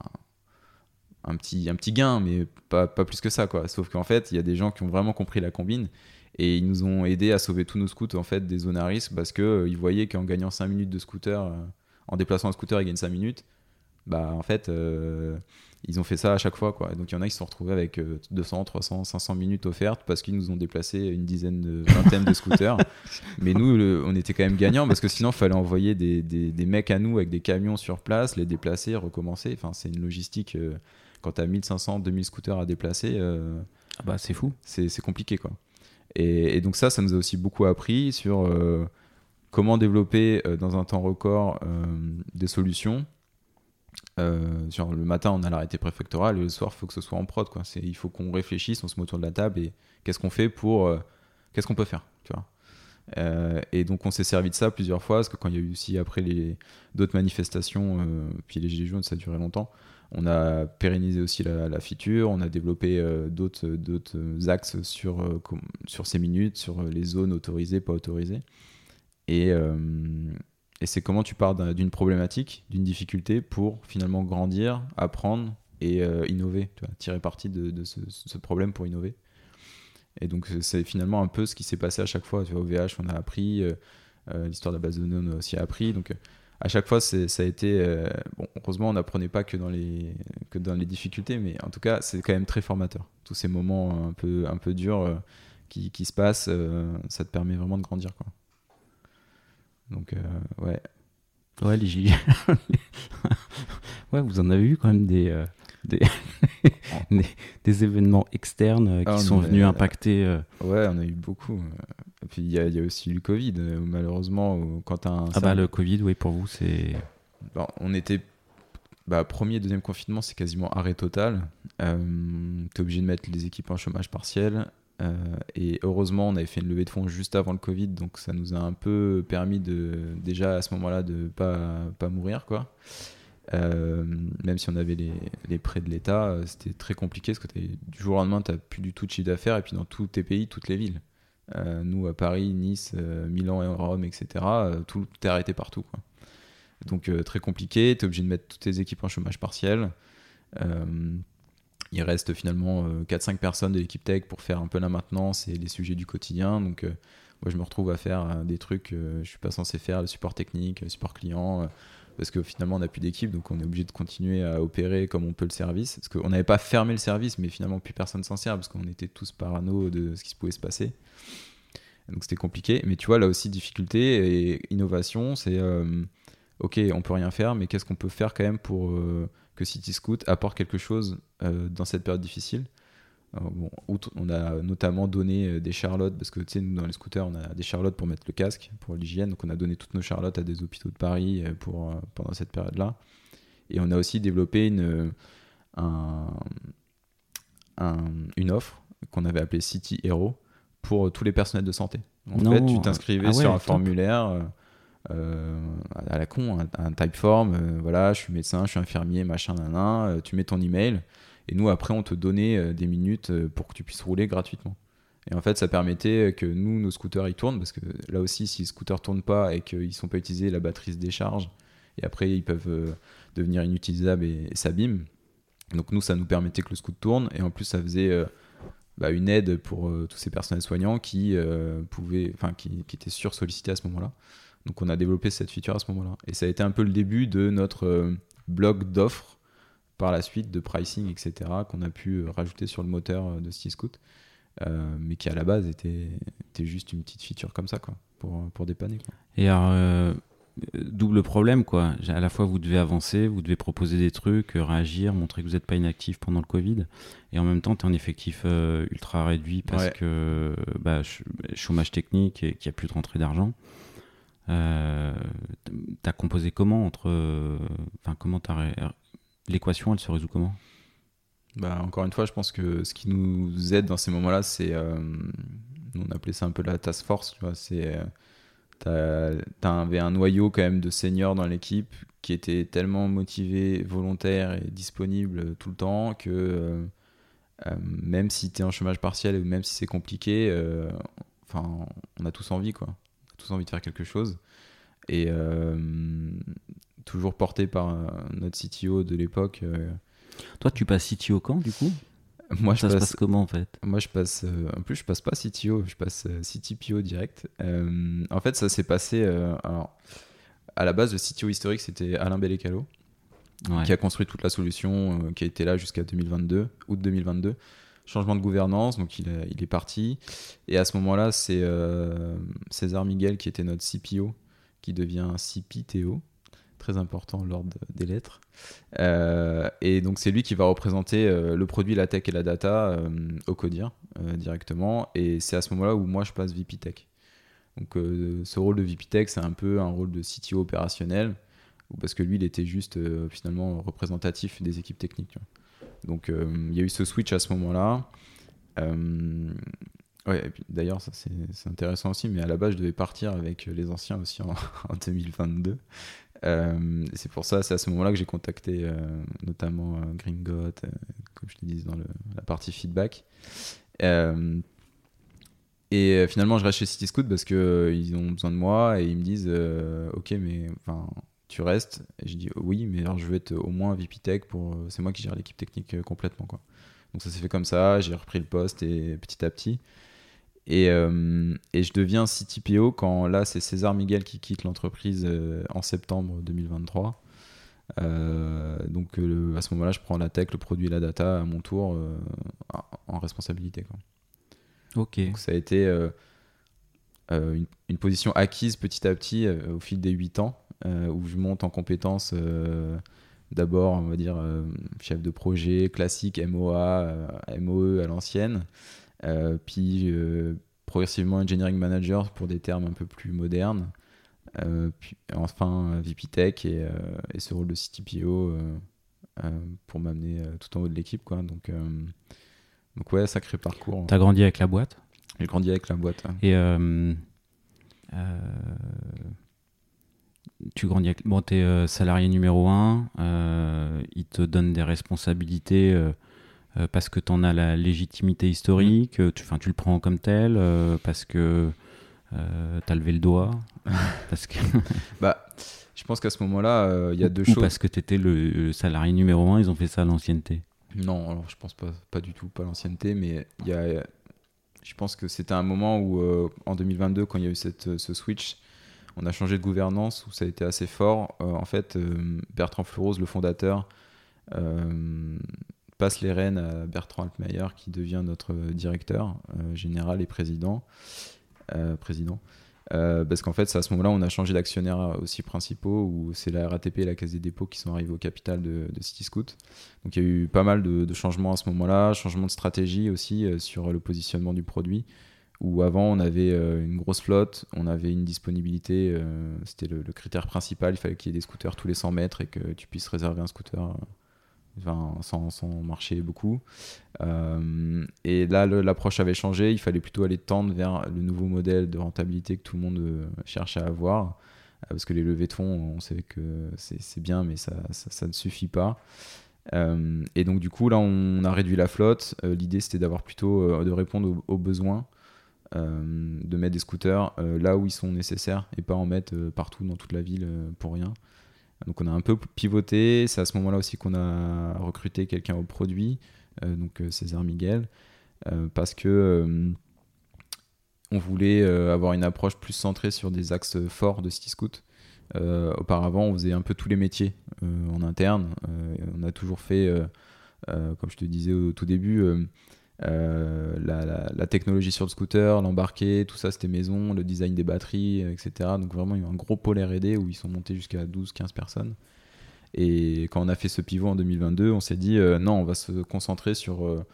un, un, petit, un petit gain, mais pas, pas plus que ça, quoi. Sauf qu'en fait, il y a des gens qui ont vraiment compris la combine et ils nous ont aidé à sauver tous nos scouts en fait, des zones à risque parce qu'ils euh, voyaient qu'en gagnant cinq minutes de scooter, euh, en déplaçant un scooter, ils gagnent cinq minutes. Bah en fait euh, ils ont fait ça à chaque fois, quoi. Et donc il y en a qui se sont retrouvés avec euh, deux cents, trois cents, cinq cents minutes offertes parce qu'ils nous ont déplacé une dizaine de vingtaine de scooters. Mais nous le, on était quand même gagnants parce que sinon il fallait envoyer des, des, des mecs à nous avec des camions sur place, les déplacer, recommencer. Enfin c'est une logistique euh, quand t'as mille cinq cents, deux mille scooters à déplacer, euh, Ah bah c'est fou. c'est, c'est compliqué, quoi. Et, et donc ça ça nous a aussi beaucoup appris sur euh, comment développer euh, dans un temps record euh, des solutions. Euh, genre le matin on a l'arrêté préfectoral et le soir il faut que ce soit en prod, quoi. C'est, il faut qu'on réfléchisse, on se met autour de la table et qu'est-ce qu'on fait pour euh, qu'est-ce qu'on peut faire, tu vois. Euh, et donc on s'est servi de ça plusieurs fois parce que quand il y a eu aussi après les, d'autres manifestations euh, puis les gilets jaunes ça a duré longtemps, on a pérennisé aussi la, la feature, on a développé euh, d'autres, d'autres axes sur, euh, com- sur ces minutes, sur les zones autorisées, pas autorisées. Et, euh, et c'est comment tu pars d'un- d'une problématique, d'une difficulté pour finalement grandir, apprendre et euh, innover, tu vois, tirer parti de, de ce, ce problème pour innover. Et donc c'est finalement un peu ce qui s'est passé à chaque fois. Tu vois, au V H, on a appris, euh, euh, l'histoire de la base de données, on a aussi appris. Donc euh, à chaque fois, c'est, ça a été... Euh, bon, heureusement, on n'apprenait pas que dans, les, que dans les difficultés, mais en tout cas, c'est quand même très formateur. Tous ces moments un peu, un peu durs euh, qui, qui se passent, euh, ça te permet vraiment de grandir, quoi. Donc, euh, ouais. Ouais, les J. Ouais, vous en avez eu quand même des, euh, des, des, des événements externes euh, qui Ah, sont mais, venus impacter. Euh... Ouais, on a eu beaucoup. Et puis il y, y a aussi eu le Covid, euh, où, malheureusement, où, quand t'as un. Ah bah le Covid, oui, pour vous, c'est. Bon, on était. Bah, premier et deuxième confinement, c'est quasiment arrêt total. Euh, t'es obligé de mettre les équipes en chômage partiel. Euh, et heureusement, on avait fait une levée de fonds juste avant le Covid, donc ça nous a un peu permis de, déjà à ce moment-là, de pas, pas mourir, quoi. Euh, même si on avait les, les prêts de l'État, c'était très compliqué parce que du jour au lendemain, tu n'as plus du tout de chiffre d'affaires, et puis dans tous tes pays, toutes les villes. Euh, nous, à Paris, Nice, euh, Milan et Rome, et cetera, euh, tout est arrêté partout, quoi. Donc euh, très compliqué, tu es obligé de mettre toutes tes équipes en chômage partiel. Euh, il reste finalement euh, quatre cinq personnes de l'équipe tech pour faire un peu la maintenance et les sujets du quotidien. Donc euh, moi, je me retrouve à faire euh, des trucs que euh, je suis pas censé faire, le support technique, le support client. Euh, parce que finalement on n'a plus d'équipe, donc on est obligé de continuer à opérer comme on peut le service, parce qu'on n'avait pas fermé le service, mais finalement plus personne s'en sert, parce qu'on était tous parano de ce qui se pouvait se passer, donc c'était compliqué. Mais tu vois, là aussi, difficulté et innovation, c'est euh, ok, on peut rien faire, mais qu'est-ce qu'on peut faire quand même pour euh, que Cityscoot apporte quelque chose euh, dans cette période difficile. Alors, bon, on a notamment donné des charlottes, parce que tu sais, nous dans les scooters, on a des charlottes pour mettre le casque, pour l'hygiène. Donc on a donné toutes nos charlottes à des hôpitaux de Paris pour, pendant cette période-là. Et on a aussi développé une, un, un, une offre qu'on avait appelée City Hero pour tous les personnels de santé. En non. fait, tu t'inscrivais ah ouais, sur un top. formulaire euh, à la con, un, un type form, euh, voilà, je suis médecin, je suis infirmier, machin, nanan, euh, tu mets ton email. Et nous, après, on te donnait euh, des minutes euh, pour que tu puisses rouler gratuitement. Et en fait, ça permettait que nous, nos scooters, ils tournent, parce que là aussi, si les scooters ne tournent pas et qu'ils ne sont pas utilisés, la batterie se décharge. Et après, ils peuvent euh, devenir inutilisables et, et s'abîment. Donc nous, ça nous permettait que le scooter tourne. Et en plus, ça faisait euh, bah, une aide pour euh, tous ces personnels soignants qui, euh, pouvaient, enfin, qui, qui étaient sursollicités à ce moment-là. Donc on a développé cette feature à ce moment-là. Et ça a été un peu le début de notre euh, blog d'offres par la suite, de pricing, et cetera, qu'on a pu rajouter sur le moteur de Cityscoot, euh, mais qui à la base était, était juste une petite feature comme ça, quoi, pour, pour dépanner, quoi. Et alors, euh, double problème, quoi. À la fois, vous devez avancer, vous devez proposer des trucs, réagir, montrer que vous n'êtes pas inactif pendant le Covid, et en même temps, tu es en effectif euh, ultra réduit parce Ouais. que bah, ch- chômage technique et qu'il n'y a plus de rentrée d'argent. Euh, t'as composé comment entre, enfin euh, comment t'as ré... l'équation, elle se résout comment? Bah, encore une fois, je pense que ce qui nous aide dans ces moments-là, c'est, euh, on appelait ça un peu la task force, tu vois, c'est, euh, t'avais un noyau quand même de seniors dans l'équipe qui étaient tellement motivés, volontaires et disponibles tout le temps que euh, euh, même si t'es en chômage partiel ou même si c'est compliqué, euh, enfin, on a tous envie, quoi. On a tous envie de faire quelque chose. Et euh, toujours porté par euh, notre C T O de l'époque. Euh, Toi, tu passes C T O quand, du coup? moi, Ça je se passe, passe comment, en fait? moi, je passe. Euh, en plus, je passe pas C T O, je passe euh, C T P O direct. Euh, en fait, ça s'est passé. Euh, alors, à la base, le C T O historique, c'était Alain Bellecalo, Ouais. qui a construit toute la solution, euh, qui a été là jusqu'à deux mille vingt-deux, août deux mille vingt-deux. Changement de gouvernance, donc il, a, il est parti. Et à ce moment-là, c'est euh, César Miguel qui était notre C P O, qui devient C P T O. Très important, l'ordre des lettres. Euh, et donc c'est lui qui va représenter euh, le produit, la tech et la data euh, au Codir euh, directement. Et c'est à ce moment-là où moi je passe V P Tech. Donc euh, ce rôle de V P Tech, c'est un peu un rôle de C T O opérationnel, parce que lui il était juste euh, finalement représentatif des équipes techniques, tu vois. Donc il euh, y a eu ce switch à ce moment-là. Euh, ouais, et puis, d'ailleurs ça c'est, c'est intéressant aussi, mais à la base je devais partir avec les anciens aussi en, en deux mille vingt-deux. Euh, c'est pour ça, c'est à ce moment-là que j'ai contacté euh, notamment euh, Gringot, euh, comme je te disais dans le, la partie feedback. Euh, et euh, finalement, je reste chez Cityscoot parce qu'ils euh, ont besoin de moi et ils me disent euh, ok, mais tu restes. Et je dis oui, mais alors je veux être au moins V P Tech pour. C'est moi qui gère l'équipe technique euh, complètement, quoi. Donc ça s'est fait comme ça, j'ai repris le poste et petit à petit. Et, euh, et je deviens C T P O quand là, c'est César Miguel qui quitte l'entreprise euh, en septembre deux mille vingt-trois. Euh, donc euh, à ce moment-là, je prends la tech, le produit et la data à mon tour euh, en responsabilité, quoi. Ok. Donc ça a été euh, euh, une, une position acquise petit à petit euh, au fil des huit ans, euh, où je monte en compétences euh, d'abord, on va dire, euh, chef de projet classique, M O A, euh, M O E à l'ancienne, euh, puis euh, progressivement engineering manager pour des termes un peu plus modernes, euh, puis enfin V P Tech et, euh, et ce rôle de C T P O euh, euh, pour m'amener euh, tout en haut de l'équipe, quoi. Donc, euh, donc ouais, sacré parcours. T'as grandi avec la boîte. J'ai grandi avec la boîte. Hein. Et euh, euh, tu grandis avec... Bon, t'es euh, salarié numéro un. Euh, ils te donnent des responsabilités euh, euh, parce que t'en as la légitimité historique. Mmh. Tu, tu le prends comme tel euh, parce que euh, t'as levé le doigt. parce que... bah, je pense qu'à ce moment-là, il euh, y a deux ou choses. Ou parce que t'étais le, le salarié numéro un, ils ont fait ça à l'ancienneté. Non, alors je pense pas, pas du tout, pas l'ancienneté, mais il y a... Je pense que c'était un moment où, euh, en deux mille vingt-deux, quand il y a eu cette, ce switch, on a changé de gouvernance, où ça a été assez fort. Euh, en fait, euh, Bertrand Fleurose, le fondateur, euh, passe les rênes à Bertrand Altmaier, qui devient notre directeur euh, général et président. Euh, président. Euh, parce qu'en fait, c'est à ce moment-là on a changé d'actionnaires aussi principaux, où c'est la R A T P et la Caisse des dépôts qui sont arrivés au capital de, de Cityscoot. Donc il y a eu pas mal de, de changements à ce moment-là, changement de stratégie aussi euh, sur le positionnement du produit, où avant on avait euh, une grosse flotte, on avait une disponibilité, euh, c'était le, le critère principal, il fallait qu'il y ait des scooters tous les cent mètres et que tu puisses réserver un scooter euh, enfin, sans, sans marcher beaucoup. Euh, et là, le, l'approche avait changé. Il fallait plutôt aller tendre vers le nouveau modèle de rentabilité que tout le monde euh, cherche à avoir. Euh, parce que les levées de fonds, on sait que c'est, c'est bien, mais ça, ça, ça ne suffit pas. Euh, et donc, du coup, là, on a réduit la flotte. Euh, l'idée, c'était d'avoir plutôt euh, de répondre aux, aux besoins, euh, de mettre des scooters euh, là où ils sont nécessaires et pas en mettre euh, partout dans toute la ville euh, pour rien. Donc on a un peu pivoté, c'est à ce moment-là aussi qu'on a recruté quelqu'un au produit, euh, donc euh, César Miguel, euh, parce que euh, on voulait euh, avoir une approche plus centrée sur des axes forts de Cityscoot. Euh, auparavant, on faisait un peu tous les métiers euh, en interne. Euh, on a toujours fait, euh, euh, comme je te disais au tout début, euh, euh, la, la, la technologie sur le scooter, l'embarqué, tout ça c'était maison, le design des batteries, et cetera. Donc vraiment il y a eu un gros pôle R et D où ils sont montés jusqu'à douze quinze personnes. Et quand on a fait ce pivot en deux mille vingt-deux, on s'est dit euh, non, on va se concentrer sur euh,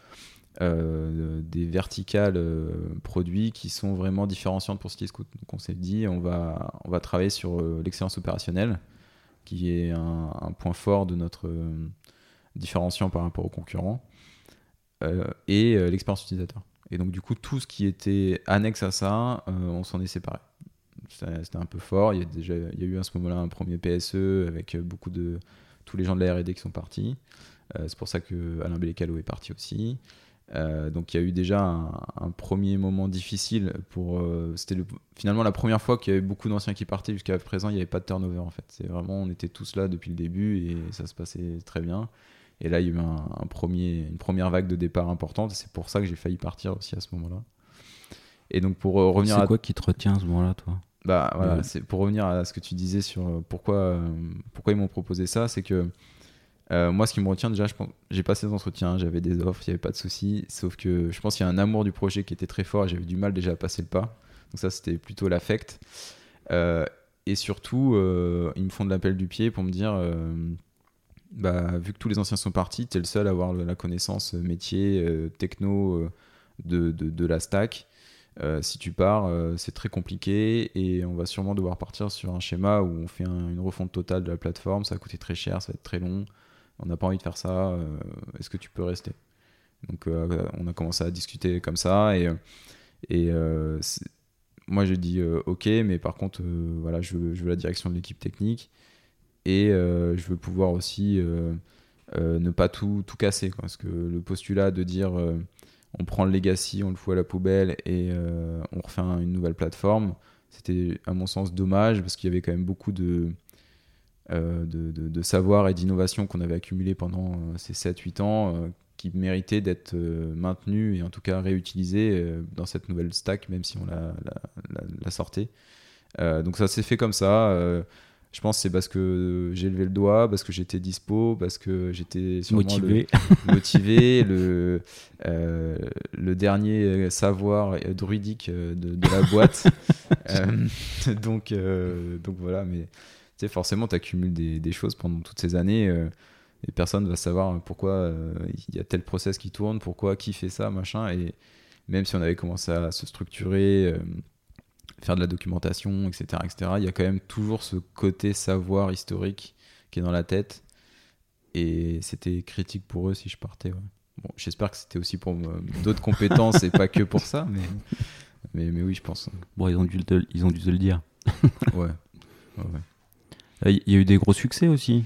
euh, des verticales euh, produits qui sont vraiment différenciantes pour Cityscoot. Donc on s'est dit on va, on va travailler sur euh, l'excellence opérationnelle, qui est un, un point fort de notre euh, différenciant par rapport aux concurrents. Euh, et euh, l'expérience utilisateur. Et donc du coup tout ce qui était annexe à ça, euh, on s'en est séparé. C'était, c'était un peu fort. Il y a déjà, il y a eu à ce moment-là un premier P S E avec beaucoup de tous les gens de la R et D qui sont partis. Euh, c'est pour ça que Alain Bellecalo est parti aussi. Euh, donc il y a eu déjà un, un premier moment difficile pour. Euh, c'était le, finalement la première fois qu'il y avait beaucoup d'anciens qui partaient. Jusqu'à présent, il n'y avait pas de turnover en fait. C'est vraiment, on était tous là depuis le début et ça se passait très bien. Et là, il y a eu un, un premier, une première vague de départ importante. C'est pour ça que j'ai failli partir aussi à ce moment-là. Et donc, pour euh, revenir c'est à... quoi qui te retient à ce moment-là, toi ? Bah, voilà, ouais. c'est pour revenir à ce que tu disais sur pourquoi, euh, pourquoi ils m'ont proposé ça, c'est que euh, moi, ce qui me retient, déjà, je pense, j'ai passé des entretiens, j'avais des offres, il n'y avait pas de souci. Sauf que je pense qu'il y a un amour du projet qui était très fort et j'avais du mal déjà à passer le pas. Donc, ça, c'était plutôt l'affect. Euh, et surtout, euh, ils me font de l'appel du pied pour me dire... Euh, Bah, vu que tous les anciens sont partis, tu es le seul à avoir la connaissance métier, euh, techno euh, de, de, de la stack. Euh, si tu pars, euh, c'est très compliqué et on va sûrement devoir partir sur un schéma où on fait un, une refonte totale de la plateforme. Ça va coûter très cher, ça va être très long. On n'a pas envie de faire ça. Euh, est-ce que tu peux rester ? Donc, euh, on a commencé à discuter comme ça et, et euh, moi j'ai dit euh, ok, mais par contre, euh, voilà, je veux, je veux la direction de l'équipe technique. Et euh, je veux pouvoir aussi euh, euh, ne pas tout, tout casser, quoi. Parce que le postulat de dire euh, on prend le legacy, on le fout à la poubelle et euh, on refait un, une nouvelle plateforme, c'était à mon sens dommage parce qu'il y avait quand même beaucoup de, euh, de, de, de savoir et d'innovation qu'on avait accumulé pendant euh, ces sept huit ans euh, qui méritait d'être euh, maintenu et en tout cas réutilisé euh, dans cette nouvelle stack, même si on l'a, la, la, la sortait. Euh, donc ça s'est fait comme ça. Euh, je pense que c'est parce que j'ai levé le doigt, parce que j'étais dispo, parce que j'étais sûrement Motivé. le, motivé, le, euh, le dernier savoir druidique de, de la boîte. euh, donc, euh, donc voilà, mais tu sais, forcément, tu accumules des, des choses pendant toutes ces années euh, et personne va savoir pourquoi euh, il y a tel process qui tourne, pourquoi, qui fait ça, machin. Et même si on avait commencé à se structurer, euh, faire de la documentation, et cetera, et cetera, il y a quand même toujours ce côté savoir historique qui est dans la tête. Et c'était critique pour eux si je partais. Ouais. Bon, j'espère que c'était aussi pour euh, d'autres compétences et pas que pour ça, mais, mais, mais oui, je pense. Bon, ils ont dû te, ils ont dû te le dire. Ouais. ouais, ouais. Il y a eu des gros succès aussi.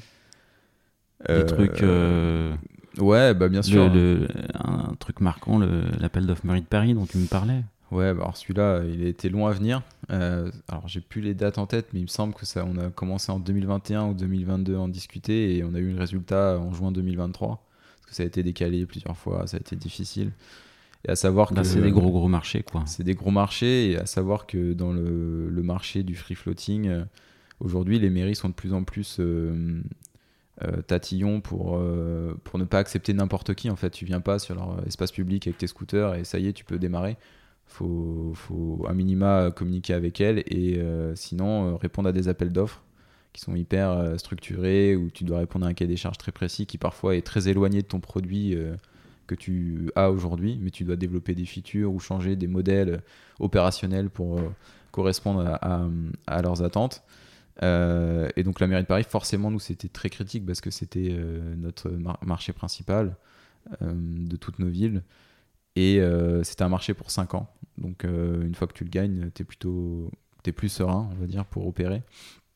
Des Euh, trucs. Euh, ouais, bah bien sûr. Le, le, un truc marquant, le, l'appel d'offres Mairie de Paris dont tu me parlais. Ouais, bah alors celui-là, il a été long à venir. Euh, alors, j'ai plus les dates en tête, mais il me semble que ça, on a commencé en deux mille vingt et un ou deux mille vingt-deux à en discuter et on a eu le résultat en juin deux mille vingt-trois. Parce que ça a été décalé plusieurs fois, ça a été difficile. Et à savoir Là, que c'est des gros gros marchés, quoi. C'est des gros marchés, et à savoir que dans le, le marché du free floating, euh, aujourd'hui, les mairies sont de plus en plus euh, euh, tatillons pour, euh, pour ne pas accepter n'importe qui. En fait, tu viens pas sur leur espace public avec tes scooters et ça y est, tu peux démarrer. Faut, faut à minima communiquer avec elles et euh, sinon euh, répondre à des appels d'offres qui sont hyper euh, structurés, où tu dois répondre à un cahier des charges très précis qui parfois est très éloigné de ton produit euh, que tu as aujourd'hui, mais tu dois développer des features ou changer des modèles opérationnels pour euh, correspondre à, à, à leurs attentes. Euh, et donc la mairie de Paris, forcément, nous, c'était très critique parce que c'était euh, notre mar- marché principal euh, de toutes nos villes. Et euh, c'était un marché pour cinq ans. Donc euh, une fois que tu le gagnes, t'es plutôt, t'es plus serein, on va dire, pour opérer.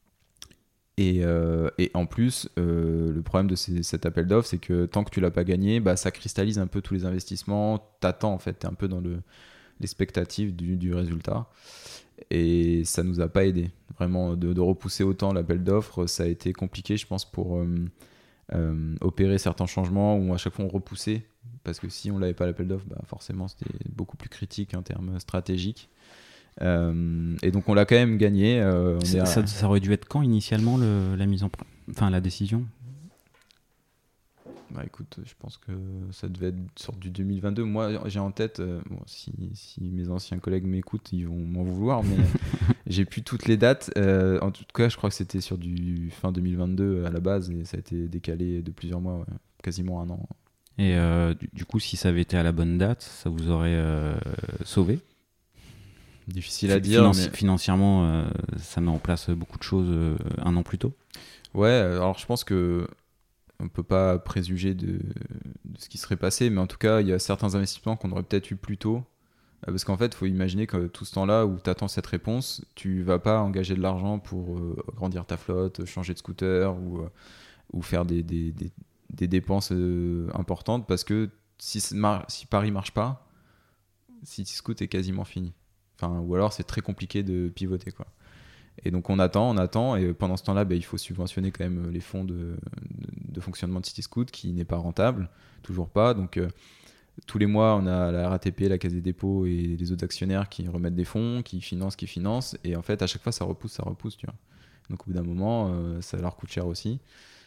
Et, euh, et en plus, euh, le problème de ces, cet appel d'offres, c'est que tant que tu l'as pas gagné, bah, ça cristallise un peu tous les investissements. T'attends, en fait, t'es un peu dans le, l'expectative du, du résultat. Et ça nous a pas aidé. Vraiment, de, de repousser autant l'appel d'offres, ça a été compliqué, je pense, pour euh, euh, opérer certains changements où à chaque fois on repoussait. Parce que si on l'avait pas l'appel d'offres, bah forcément c'était beaucoup plus critique en termes stratégiques. Euh, et donc on l'a quand même gagné. Euh, on ça, est à... ça, ça aurait dû être quand initialement le, la mise en, enfin la décision? Bah écoute, je pense que ça devait être sur du deux mille vingt-deux. Moi j'ai en tête, euh, bon, si, si mes anciens collègues m'écoutent, ils vont m'en vouloir, mais j'ai plus toutes les dates. Euh, en tout cas, je crois que c'était sur du fin deux mille vingt-deux à la base et ça a été décalé de plusieurs mois, ouais, quasiment un an. Et euh, du, du coup, si ça avait été à la bonne date, ça vous aurait euh, sauvé? Difficile à F- dire. financi- Mais... Financièrement, euh, ça met en place beaucoup de choses euh, un an plus tôt. Ouais, alors je pense que on peut pas préjuger de, de ce qui serait passé, mais en tout cas, il y a certains investissements qu'on aurait peut-être eu plus tôt. Parce qu'en fait, il faut imaginer que tout ce temps-là où tu attends cette réponse, tu vas pas engager de l'argent pour euh, agrandir ta flotte, changer de scooter ou, euh, ou faire des, des, des, des dépenses euh, importantes, parce que si, si Paris marche pas, Cityscoot est quasiment fini. Enfin, ou alors c'est très compliqué de pivoter, quoi. Et donc on attend, on attend, et pendant ce temps-là, bah, il faut subventionner quand même les fonds de, de, de fonctionnement de Cityscoot, qui n'est pas rentable, toujours pas. Donc euh, tous les mois, on a la R A T P, la Caisse des dépôts et les autres actionnaires qui remettent des fonds, qui financent, qui financent, et en fait à chaque fois ça repousse, ça repousse, tu vois. Donc au bout d'un moment, euh, ça leur coûte cher aussi.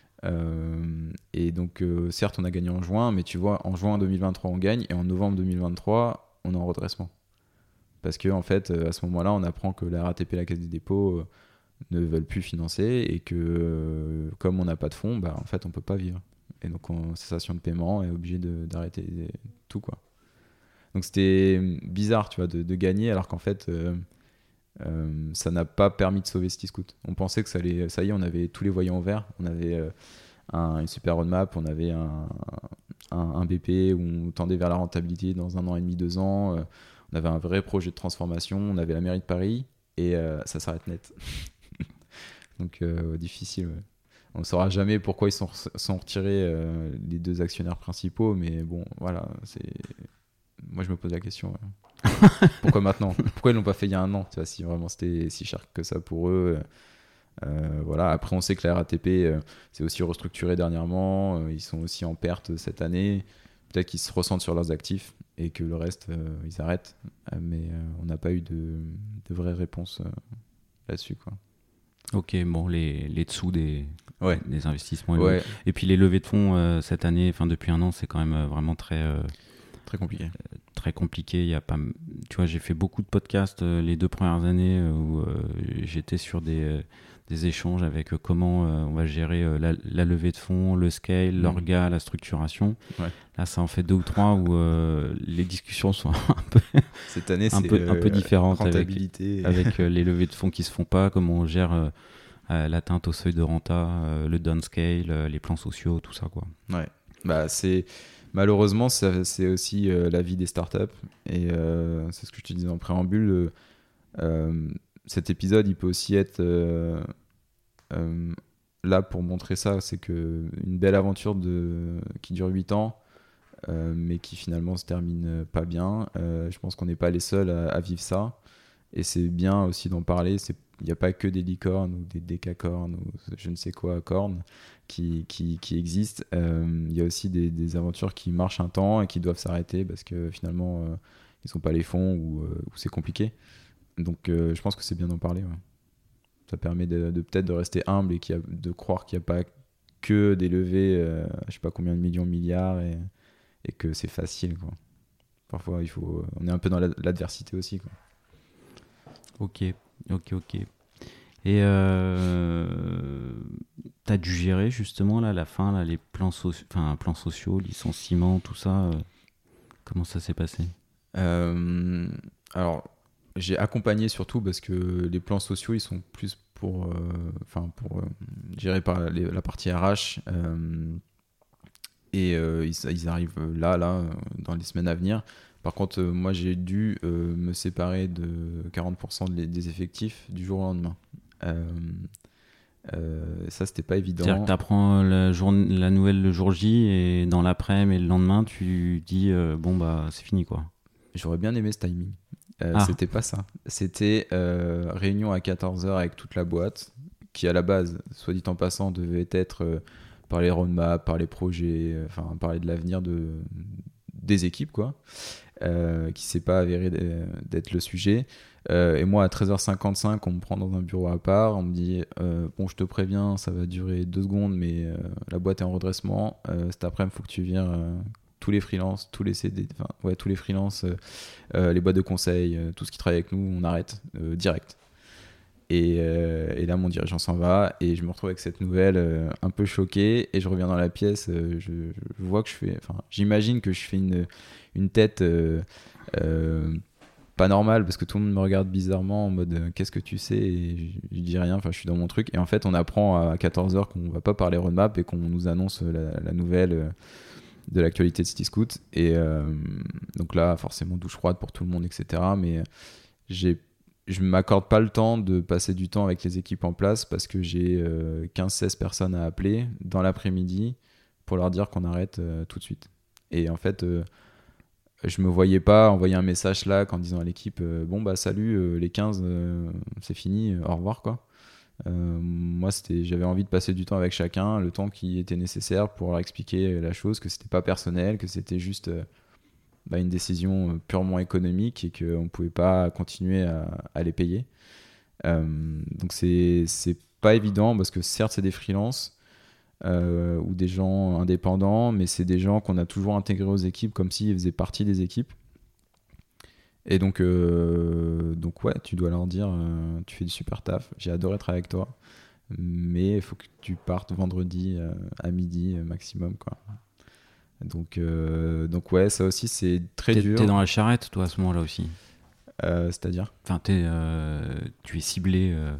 Euh, et donc euh, certes on a gagné en juin, mais tu vois, en juin deux mille vingt-trois on gagne, et en novembre deux mille vingt-trois on est en redressement. Parce que en fait, à ce moment-là, on apprend que la R A T P et la Caisse des dépôts euh, ne veulent plus financer et que euh, comme on n'a pas de fonds, bah, en fait, on peut pas vivre. Et donc, en cessation de paiement, est obligé de, d'arrêter tout, quoi. Donc, c'était bizarre, tu vois, de, de gagner alors qu'en fait, euh, euh, ça n'a pas permis de sauver Cityscoot. On pensait que ça allait, ça y est, on avait tous les voyants verts, on avait euh, un, une super roadmap, on avait un, un, un B P où on tendait vers la rentabilité dans un an et demi, deux ans. Euh, On avait un vrai projet de transformation, on avait la mairie de Paris, et euh, ça s'arrête net. Donc, euh, difficile. Ouais. On ne saura jamais pourquoi ils sont, sont retirés, euh, les deux actionnaires principaux, mais bon, voilà. C'est... Moi, je me pose la question. Ouais. Pourquoi maintenant ? Pourquoi ils ne l'ont pas fait il y a un an, tu vois, si vraiment c'était si cher que ça pour eux. Euh, voilà. Après, on sait que la R A T P euh, s'est aussi restructurée dernièrement. Euh, ils sont aussi en perte cette année. peut-être qu'ils se ressentent sur leurs actifs et que le reste, euh, ils arrêtent. Euh, mais euh, on n'a pas eu de, de vraies réponses euh, là-dessus, quoi. Ok, bon, les, les dessous des, Ouais. des investissements. Et, Ouais. et puis les levées de fonds euh, cette année, enfin depuis un an, c'est quand même euh, vraiment très, euh, Très compliqué. euh, très compliqué. Il y a pas, m- tu vois, j'ai fait beaucoup de podcasts euh, les deux premières années euh, où euh, j'étais sur des, euh, des échanges avec euh, comment euh, on va gérer euh, la, la levée de fonds, le scale, Mm. l'orga, la structuration. Ouais. Là, ça en fait deux ou trois où euh, les discussions sont un peu, Cette année, un c'est peu, un peu euh, différentes avec, rentabilité. avec euh, les levées de fonds qui se font pas, comment on gère euh, euh, l'atteinte au seuil de renta, euh, le downscale, euh, les plans sociaux, tout ça, quoi. Ouais. Bah, c'est... Malheureusement, ça- c'est aussi euh, la vie des startups. Et euh, c'est ce que je te disais en préambule. euh, euh, cet épisode, il peut aussi être euh, euh, là pour montrer ça. C'est que une belle aventure de... qui dure huit ans, euh, mais qui finalement se termine pas bien. Euh, je pense qu'on n'est pas les seuls à, à vivre ça. Et c'est bien aussi d'en parler. C'est... Il n'y a pas que des licornes ou des décacornes ou je ne sais quoi cornes qui, qui, qui existent. Euh, il y a aussi des, des aventures qui marchent un temps et qui doivent s'arrêter parce que finalement, euh, ils n'ont pas les fonds ou, euh, ou c'est compliqué. Donc euh, je pense que c'est bien d'en parler. Ouais. Ça permet de, de peut-être de rester humble et qu'il y a, de croire qu'il n'y a pas que des levées, euh, je sais pas combien de millions, de milliards et, et que c'est facile, quoi. Parfois, il faut, on est un peu dans la- l'adversité aussi, quoi. Ok, ok, ok. Et euh, t'as dû gérer justement là, à la fin, là, les plans, soci- enfin, plans sociaux, licenciements, tout ça. euh, comment ça s'est passé? Euh, alors, j'ai accompagné surtout parce que les plans sociaux, ils sont plus pour, euh, enfin, pour euh, gérer par les- la partie R H. euh, et euh, ils, ils arrivent là, là, euh, dans les semaines à venir. Par contre, euh, moi, j'ai dû euh, me séparer de quarante pour cent des, des effectifs du jour au lendemain. Euh, euh, ça, c'était pas C'est-à-dire que évident. tu apprends la, journ- la nouvelle le jour J et dans l'après-midi et le lendemain, tu dis euh, bon, bah, c'est fini, quoi. J'aurais bien aimé ce timing. Euh, Ah, c'était pas ça. C'était euh, réunion à quatorze heures avec toute la boîte, qui à la base, soit dit en passant, devait être euh, par les roadmaps, par les projets, euh, enfin parler de l'avenir de, des équipes, quoi, euh, qui s'est pas avéré d- d'être le sujet. Euh, et moi, à treize heures cinquante-cinq, on me prend dans un bureau à part, on me dit euh, bon, je te préviens, ça va durer deux secondes, mais euh, la boîte est en redressement. Euh, cet après-midi, il faut que tu viennes. euh, tous les freelances, tous les C D, enfin, ouais, tous les freelances, euh, euh, les boîtes de conseil, euh, tout ce qui travaille avec nous, on arrête euh, direct. Et, euh, et là, mon dirigeant s'en va et je me retrouve avec cette nouvelle euh, un peu choqué et je reviens dans la pièce. euh, je, je vois que je fais, enfin, j'imagine que je fais une, une tête euh, euh, pas normale parce que tout le monde me regarde bizarrement en mode euh, qu'est-ce que tu sais et je, je dis rien. Enfin, je suis dans mon truc et en fait, on apprend à quatorze heures qu'on va pas parler roadmap et qu'on nous annonce la, la nouvelle. Euh, de l'actualité de Cityscoot et euh, donc là forcément douche froide pour tout le monde, etc. Mais j'ai je m'accorde pas le temps de passer du temps avec les équipes en place parce que j'ai euh, quinze seize personnes à appeler dans l'après-midi pour leur dire qu'on arrête euh, tout de suite. Et en fait euh, je me voyais pas envoyer un message là en disant à l'équipe euh, bon bah salut euh, les quinze euh, c'est fini, euh, au revoir, quoi. Euh, moi, c'était, j'avais envie de passer du temps avec chacun, le temps qui était nécessaire pour leur expliquer la chose, que c'était pas personnel, que c'était juste euh, bah, une décision euh, purement économique et qu'on pouvait pas continuer à, à les payer. Euh, donc c'est c'est pas évident parce que certes c'est des freelances euh, ou des gens indépendants, mais c'est des gens qu'on a toujours intégrés aux équipes comme s'ils faisaient partie des équipes. Et donc, euh, donc ouais, tu dois leur dire, euh, tu fais du super taf, j'ai adoré travailler avec toi, mais il faut que tu partes vendredi euh, à midi euh, maximum, quoi. Donc, euh, donc ouais, ça aussi c'est très t'es, dur. t'es dans la charrette, toi, à ce moment-là aussi. Euh, c'est-à-dire Enfin, t'es, euh, tu es ciblé euh,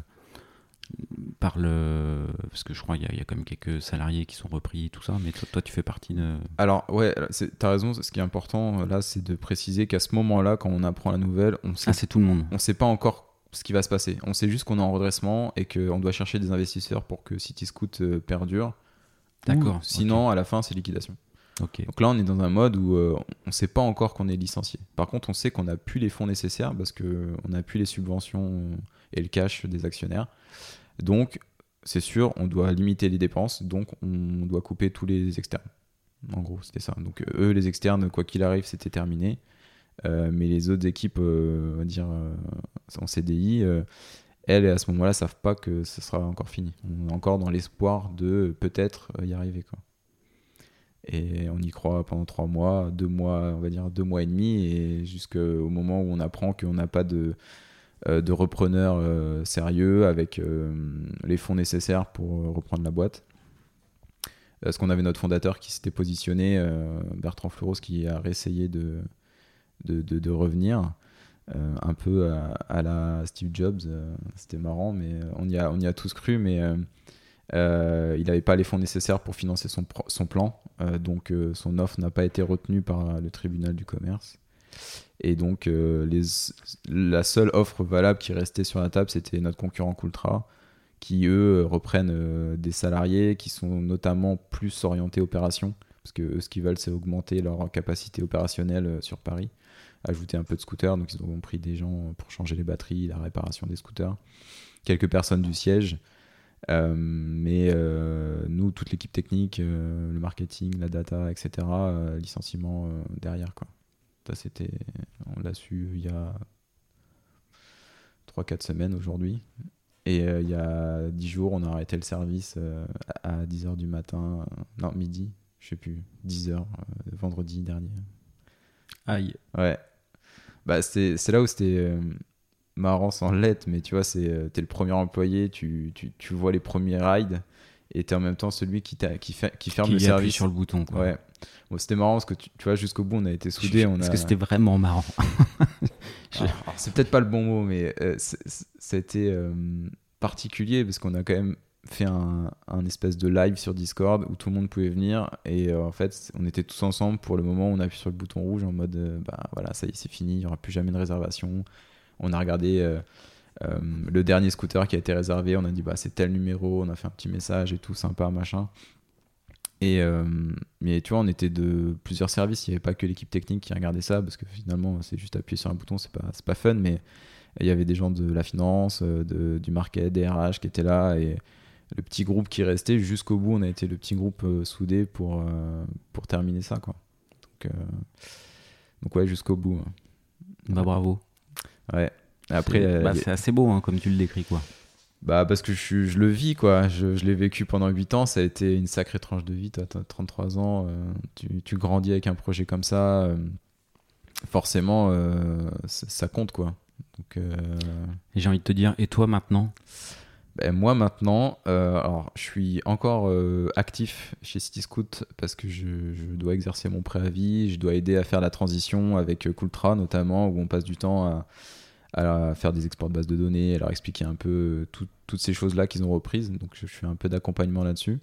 par le... Parce que je crois qu'il y, a- il y a quand même quelques salariés qui sont repris, tout ça, mais toi, toi tu fais partie de... Alors ouais, c'est, t'as raison, ce qui est important là, c'est de préciser qu'à ce moment-là, quand on apprend la nouvelle, on sait, Ah, c'est tout le monde. on sait pas encore ce qui va se passer. On sait juste qu'on est en redressement et qu'on doit chercher des investisseurs pour que Cityscoot euh, perdure. D'accord. Ou sinon, à la fin, c'est liquidation. Ok. Donc là, on est dans un mode où euh, on ne sait pas encore qu'on est licencié. Par contre, on sait qu'on n'a plus les fonds nécessaires parce qu'on n'a plus les subventions et le cash des actionnaires. Donc, c'est sûr, on doit limiter les dépenses, donc on doit couper tous les externes. En gros, c'était ça. Donc eux, les externes, quoi qu'il arrive, c'était terminé. Euh, mais les autres équipes, euh, on va dire euh, en C D I, euh, elles, à ce moment-là, savent pas que ce sera encore fini. On est encore dans l'espoir de peut-être y arriver, quoi. Et on y croit pendant trois mois, deux mois, on va dire deux mois et demi, et jusqu'au moment où on apprend qu'on n'a pas de, euh, de repreneur euh, sérieux avec euh, les fonds nécessaires pour reprendre la boîte. Parce qu'on avait notre fondateur qui s'était positionné, euh, Bertrand Fleuros, qui a réessayé de, de, de, de revenir. Euh, un peu à, à la Steve Jobs, euh, c'était marrant, mais on y a, on y a tous cru, mais euh, euh, il n'avait pas les fonds nécessaires pour financer son, pro- son plan, euh, donc euh, son offre n'a pas été retenue par le tribunal du commerce. Et donc euh, les, la seule offre valable qui restait sur la table, c'était notre concurrent Cooltra, qui eux reprennent euh, des salariés qui sont notamment plus orientés opération, parce que eux, ce qu'ils veulent, c'est augmenter leur capacité opérationnelle euh, sur Paris, ajouter un peu de scooters. Donc ils ont pris des gens pour changer les batteries, la réparation des scooters, quelques personnes du siège, euh, mais euh, nous, toute l'équipe technique, euh, le marketing, la data, etc., euh, licenciement euh, derrière, quoi. Ça, c'était, on l'a su il y a trois quatre semaines aujourd'hui. Et euh, il y a dix jours, on a arrêté le service euh, à dix heures du matin, euh, non, midi, je sais plus, dix heures, euh, vendredi dernier. Aïe. Ouais. Bah, c'est, c'est là où c'était euh, marrant sans l'être, mais tu vois, c'est, euh, t'es le premier employé, tu, tu, tu vois les premiers rides, et t'es en même temps celui qui, t'a, qui, fait, qui ferme qui le service. appuie sur le bouton, quoi. Ouais. Bon, c'était marrant parce que tu, tu vois, jusqu'au bout, on a été soudés. On Est-ce a... que c'était vraiment marrant? Je... Alors, alors, c'est peut-être pas le bon mot, mais euh, c'est, c'est, ça a été euh, particulier parce qu'on a quand même fait un, un espèce de live sur Discord où tout le monde pouvait venir et euh, en fait on était tous ensemble pour le moment où on appuie sur le bouton rouge en mode euh, bah voilà, ça y est, c'est fini, il n'y aura plus jamais de réservation. On a regardé euh, euh, le dernier scooter qui a été réservé, on a dit bah c'est tel numéro, on a fait un petit message et tout sympa machin. Et euh, mais tu vois, on était de plusieurs services, il n'y avait pas que l'équipe technique qui regardait ça parce que finalement c'est juste appuyer sur un bouton, c'est pas, c'est pas fun, mais il y avait des gens de la finance, de, du market, des R H qui étaient là et le petit groupe qui restait jusqu'au bout, on a été le petit groupe euh, soudé pour, euh, pour terminer ça, quoi. Donc, euh, donc ouais, jusqu'au bout. Hein. Bah bravo. Ouais. Après, c'est, euh, bah, y... c'est assez beau hein, comme tu le décris, quoi. Bah parce que je, je le vis, quoi. Je, je l'ai vécu pendant huit ans, ça a été une sacrée tranche de vie. Toi, t'as trente-trois ans, euh, tu, tu grandis avec un projet comme ça, euh, forcément, euh, ça, ça compte, quoi. Donc, euh... Et j'ai envie de te dire, et toi maintenant? Ben, moi maintenant, euh, alors, je suis encore euh, actif chez Cityscoot parce que je, je dois exercer mon préavis, je dois aider à faire la transition avec euh, Cooltra notamment, où on passe du temps à, à faire des exports de bases de données, à leur expliquer un peu euh, tout, toutes ces choses-là qu'ils ont reprises, donc je, je fais un peu d'accompagnement là-dessus.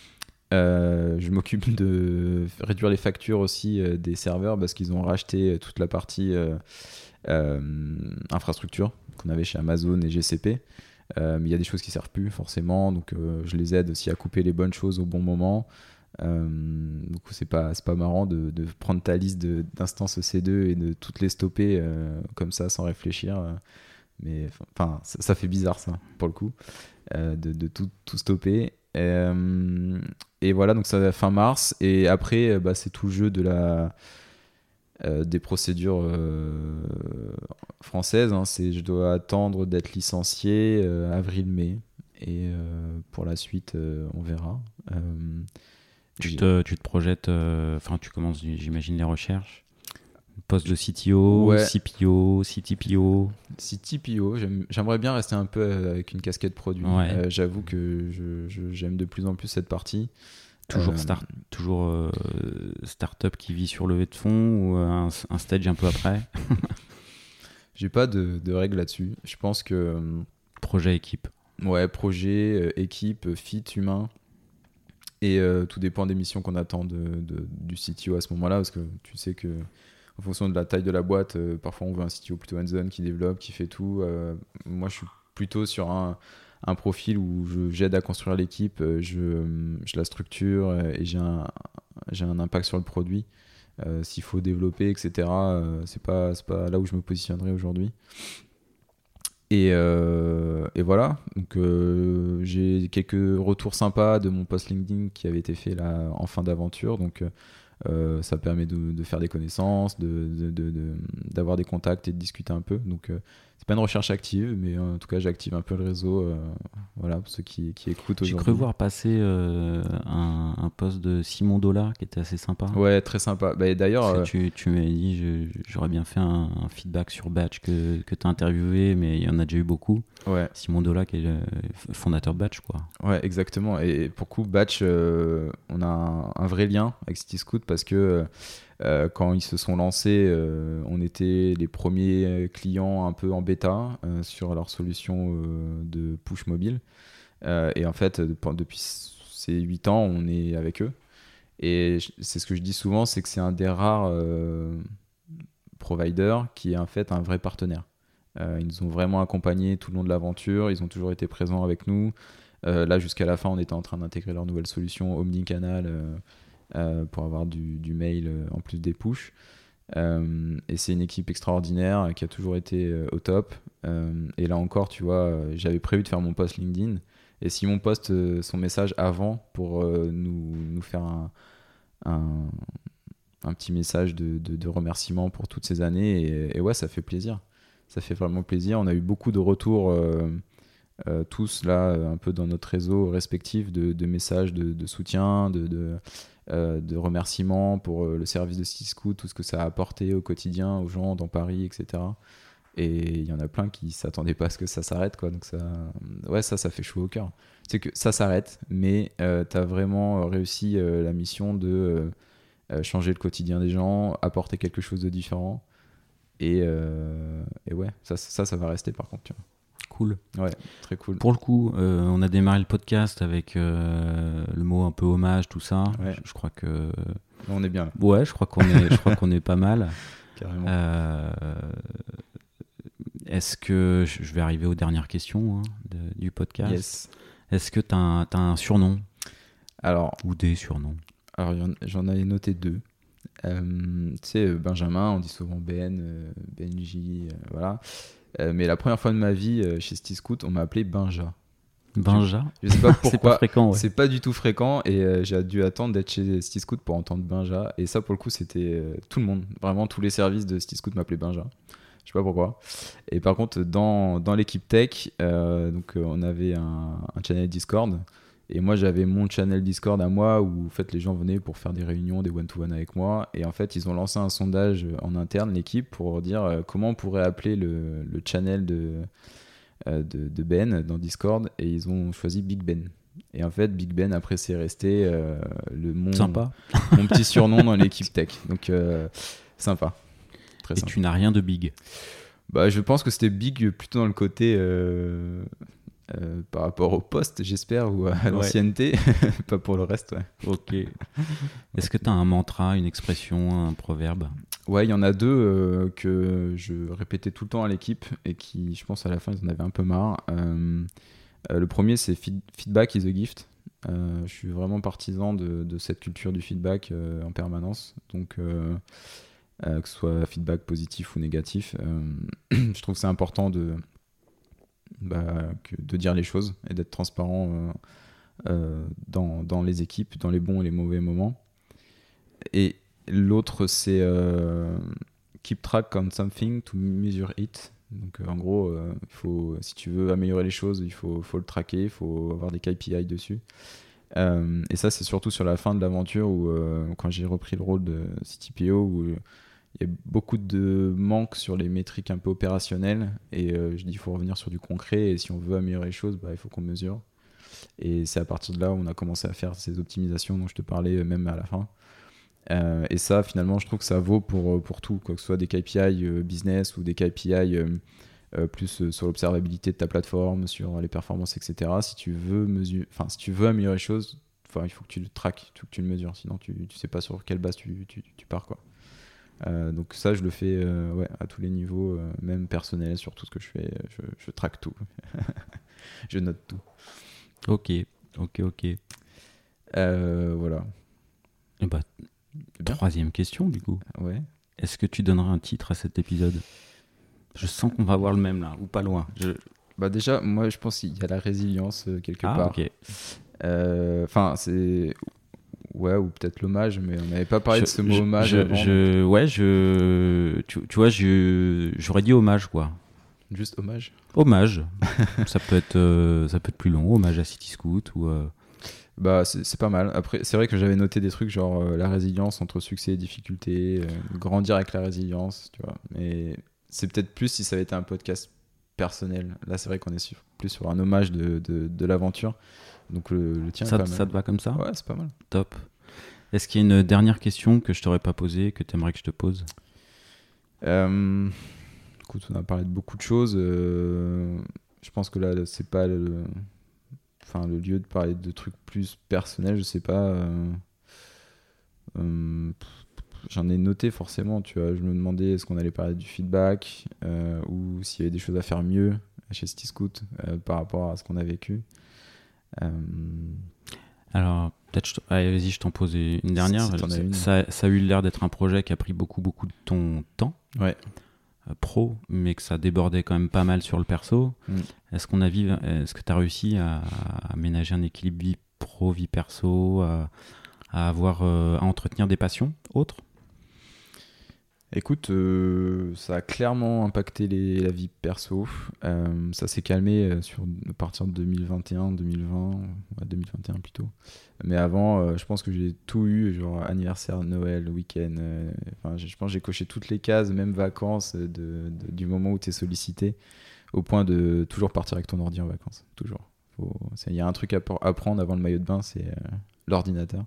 Euh, je m'occupe de réduire les factures aussi euh, des serveurs parce qu'ils ont racheté toute la partie euh, euh, infrastructure qu'on avait chez Amazon et G C P. Euh, mais il y a des choses qui servent plus forcément, donc euh, je les aide aussi à couper les bonnes choses au bon moment. Euh, donc c'est pas c'est pas marrant de, de prendre ta liste de, d'instances E C deux et de toutes les stopper euh, comme ça sans réfléchir. Mais enfin ça, ça fait bizarre ça pour le coup euh, de, de tout, tout stopper. Et, euh, et voilà, donc ça va fin mars et après bah, c'est tout le jeu de la Euh, des procédures euh, françaises. Hein, c'est, je dois attendre d'être licencié euh, avril-mai. Et euh, pour la suite, euh, on verra. Euh, tu, te, tu te projettes, enfin, euh, tu commences, j'imagine, les recherches. Poste de C T O, ouais. C P O, C T P O. C T P O, j'aime, j'aimerais bien rester un peu avec une casquette produit. Ouais. Euh, j'avoue que je, je, j'aime de plus en plus cette partie. Toujours, euh, start, toujours euh, start-up qui vit sur levée de fonds ou un, un stage un peu après? J'ai pas de, de règles là-dessus. Je pense que... Projet, équipe. Ouais, projet, euh, équipe, fit, humain. Et euh, tout dépend des missions qu'on attend de, de, du C T O à ce moment-là, parce que tu sais que en fonction de la taille de la boîte, euh, parfois on veut un C T O plutôt hands-on qui développe, qui fait tout. Euh, moi, je suis plutôt sur un... un profil où je, j'aide à construire l'équipe, je, je la structure et j'ai un, j'ai un impact sur le produit. Euh, s'il faut développer, et cetera, euh, c'est pas, c'est pas là où je me positionnerai aujourd'hui. Et, euh, et voilà, donc euh, j'ai quelques retours sympas de mon post LinkedIn qui avait été fait là en fin d'aventure, donc euh, ça permet de, de faire des connaissances, de, de, de, de, d'avoir des contacts et de discuter un peu. Donc euh, c'est pas une recherche active, mais en tout cas j'active un peu le réseau, euh, voilà, pour ceux qui, qui écoutent J'ai aujourd'hui. cru voir passer euh, un, un post de Simon Dola qui était assez sympa. Ouais, très sympa. Bah, d'ailleurs, Parce que euh, tu, tu m'avais dit, je- j'aurais bien fait un, un feedback sur Batch que, que tu as interviewé, mais il y en a déjà eu beaucoup. ouais. Simon Dola, qui est le fondateur de Batch, quoi. Ouais, exactement. Et pour coup, Batch, euh, on a un, un vrai lien avec Cityscoot parce que euh, quand ils se sont lancés, euh, on était les premiers clients un peu en bêta euh, sur leur solution euh, de push mobile. Euh, et en fait, depuis, depuis ces huit ans, on est avec eux. Et c'est ce que je dis souvent, c'est que c'est un des rares euh, providers qui est en fait un vrai partenaire. Euh, ils nous ont vraiment accompagnés tout le long de l'aventure, ils ont toujours été présents avec nous. Euh, là, jusqu'à la fin, on était en train d'intégrer leur nouvelle solution Omnicanal euh, euh, pour avoir du, du mail euh, en plus des push. Euh, et c'est une équipe extraordinaire qui a toujours été euh, au top. Euh, et là encore, tu vois, euh, j'avais prévu de faire mon post LinkedIn. Et si on poste euh, son message avant pour euh, nous, nous faire un, un, un petit message de, de, de remerciement pour toutes ces années. Et, et ouais, ça fait plaisir. Ça fait vraiment plaisir. On a eu beaucoup de retours. Euh, Euh, tous là un peu dans notre réseau respectif de, de messages de, de soutien, de, de, euh, de remerciements pour euh, le service de Cityscoot, tout ce que ça a apporté au quotidien aux gens dans Paris, et cetera. Et il y en a plein qui s'attendaient pas à ce que ça s'arrête, quoi. Donc ça, ouais, ça, ça fait chaud au cœur. C'est que ça s'arrête, mais euh, tu as vraiment réussi euh, la mission de euh, changer le quotidien des gens, apporter quelque chose de différent. Et, euh, et ouais, ça, ça, ça va rester par contre, tu vois. Cool. Ouais, très cool. Pour le coup, euh, on a démarré le podcast avec euh, le mot un peu hommage, tout ça. Ouais. Je, je crois que. On est bien là. Ouais, je crois qu'on est, je crois qu'on est pas mal. Carrément. Euh, est-ce que. Je vais arriver aux dernières questions hein, de, du podcast. Yes. Est-ce que tu as un, t'as un surnom Alors, ou des surnoms? alors j'en avais noté deux. Euh, tu sais, Benjamin, on dit souvent B N, euh, Benji, euh, voilà. Euh, mais la première fois de ma vie euh, chez Cityscoot, on m'a appelé Benja. Benja. Je sais pas pourquoi. C'est pas fréquent, ouais. C'est pas du tout fréquent et euh, j'ai dû attendre d'être chez Cityscoot pour entendre Benja. Et ça, pour le coup, c'était euh, tout le monde. Vraiment, tous les services de Cityscoot m'appelaient Benja. Je sais pas pourquoi. Et par contre, dans, dans l'équipe tech, euh, donc, euh, on avait un, un channel Discord. Et moi, j'avais mon channel Discord à moi où en fait, les gens venaient pour faire des réunions, des one-to-one avec moi. Et en fait, ils ont lancé un sondage en interne, l'équipe, pour dire euh, comment on pourrait appeler le, le channel de, euh, de, de Ben dans Discord. Et ils ont choisi Big Ben. Et en fait, Big Ben, après, c'est resté euh, le, mon, Sympa. mon petit surnom dans l'équipe tech. Donc, euh, sympa. Très Et sympa. tu n'as rien de big. Bah, je pense que c'était Big plutôt dans le côté... Euh, Euh, par rapport au poste, j'espère, ou à Ouais. l'ancienneté, pas pour le reste, ouais. Ok. Est-ce que tu as un mantra, une expression, un proverbe? Ouais, il y en a deux euh, que je répétais tout le temps à l'équipe et qui, je pense, à la fin, ils en avaient un peu marre. Euh, euh, le premier, c'est feed- feedback is a gift. Euh, je suis vraiment partisan de, de cette culture du feedback euh, en permanence. Donc, euh, euh, que ce soit feedback positif ou négatif, euh, je trouve que c'est important de Bah, que de dire les choses et d'être transparent euh, euh, dans, dans les équipes, dans les bons et les mauvais moments. Et l'autre, c'est euh, keep track on something to measure it. Donc euh, en gros, euh, il faut, si tu veux améliorer les choses, il faut, faut le traquer, il faut avoir des K P I dessus. Euh, et ça, c'est surtout sur la fin de l'aventure où, euh, quand j'ai repris le rôle de C T P O, où il y a beaucoup de manques sur les métriques un peu opérationnelles et euh, je dis il faut revenir sur du concret et si on veut améliorer les choses, bah, il faut qu'on mesure. Et c'est à partir de là où on a commencé à faire ces optimisations dont je te parlais même à la fin. Euh, et ça, finalement, je trouve que ça vaut pour, pour tout, quoi que ce soit des K P I euh, business ou des K P I euh, euh, plus euh, sur l'observabilité de ta plateforme, sur les performances, et cetera. Si tu veux mesurer, enfin, si tu veux améliorer les choses, il faut que tu le traques, il faut que tu le mesures, sinon tu ne sais pas sur quelle base tu, tu, tu pars, quoi. Euh, donc ça, je le fais euh, ouais, à tous les niveaux, euh, même personnel, sur tout ce que je fais, je, je traque tout. Je note tout. Ok, ok, ok. Euh, voilà. Et bah, troisième question, du coup. Ouais. Est-ce que tu donneras un titre à cet épisode? Je sens qu'on va avoir le même là, ou pas loin. Je... Bah déjà, moi je pense qu'il y a la résilience euh, quelque Ah, part. ok. Enfin, euh, c'est... Ouais, ou peut-être l'hommage, mais on n'avait pas parlé je, de ce mot je, hommage je, avant. je, ouais, je, tu, tu vois, je, j'aurais dit hommage, quoi. Juste hommage. Hommage. ça peut être, euh, ça peut être plus long. Hommage à City Scoot ou. Euh... Bah, c'est, c'est pas mal. Après, c'est vrai que j'avais noté des trucs genre euh, la résilience entre succès et difficulté, euh, grandir avec la résilience, tu vois. Mais c'est peut-être plus si ça avait été un podcast personnel. Là, c'est vrai qu'on est sur, plus sur un hommage de, de, de l'aventure. Donc le, le tien ça, est pas mal. Ça te va comme ça ? Ouais, c'est pas mal. Top. Est-ce qu'il y a une dernière question que je t'aurais pas posée, que tu aimerais que je te pose ? euh, Écoute, on a parlé de beaucoup de choses. Euh, je pense que là, c'est pas le, enfin, le lieu de parler de trucs plus personnels. Je sais pas. Euh, euh, j'en ai noté forcément. Tu vois, je me demandais est-ce qu'on allait parler du feedback euh, ou s'il y avait des choses à faire mieux chez City Scoot euh, par rapport à ce qu'on a vécu. Euh... Alors, peut-être, je t... Allez, vas-y, je t'en pose une dernière. Si, si une. Ça, ça a eu l'air d'être un projet qui a pris beaucoup, beaucoup de ton temps. Ouais. Euh, pro, mais que ça débordait quand même pas mal sur le perso. Mm. Est-ce qu'on a vu, est-ce que tu as réussi à, à aménager un équilibre vie pro, vie perso, à, à avoir, euh, à entretenir des passions autres ? Écoute, euh, ça a clairement impacté les, la vie perso. Euh, ça s'est calmé sur, à partir de deux mille vingt et un, deux mille vingt, ouais, deux mille vingt et un plutôt. Mais avant, euh, je pense que j'ai tout eu, genre anniversaire, Noël, week-end. Euh, enfin, je pense que j'ai coché toutes les cases, même vacances, de, de, du moment où tu es sollicité, au point de toujours partir avec ton ordi en vacances. Toujours. Il y a un truc à, à prendre avant le maillot de bain, c'est euh, l'ordinateur.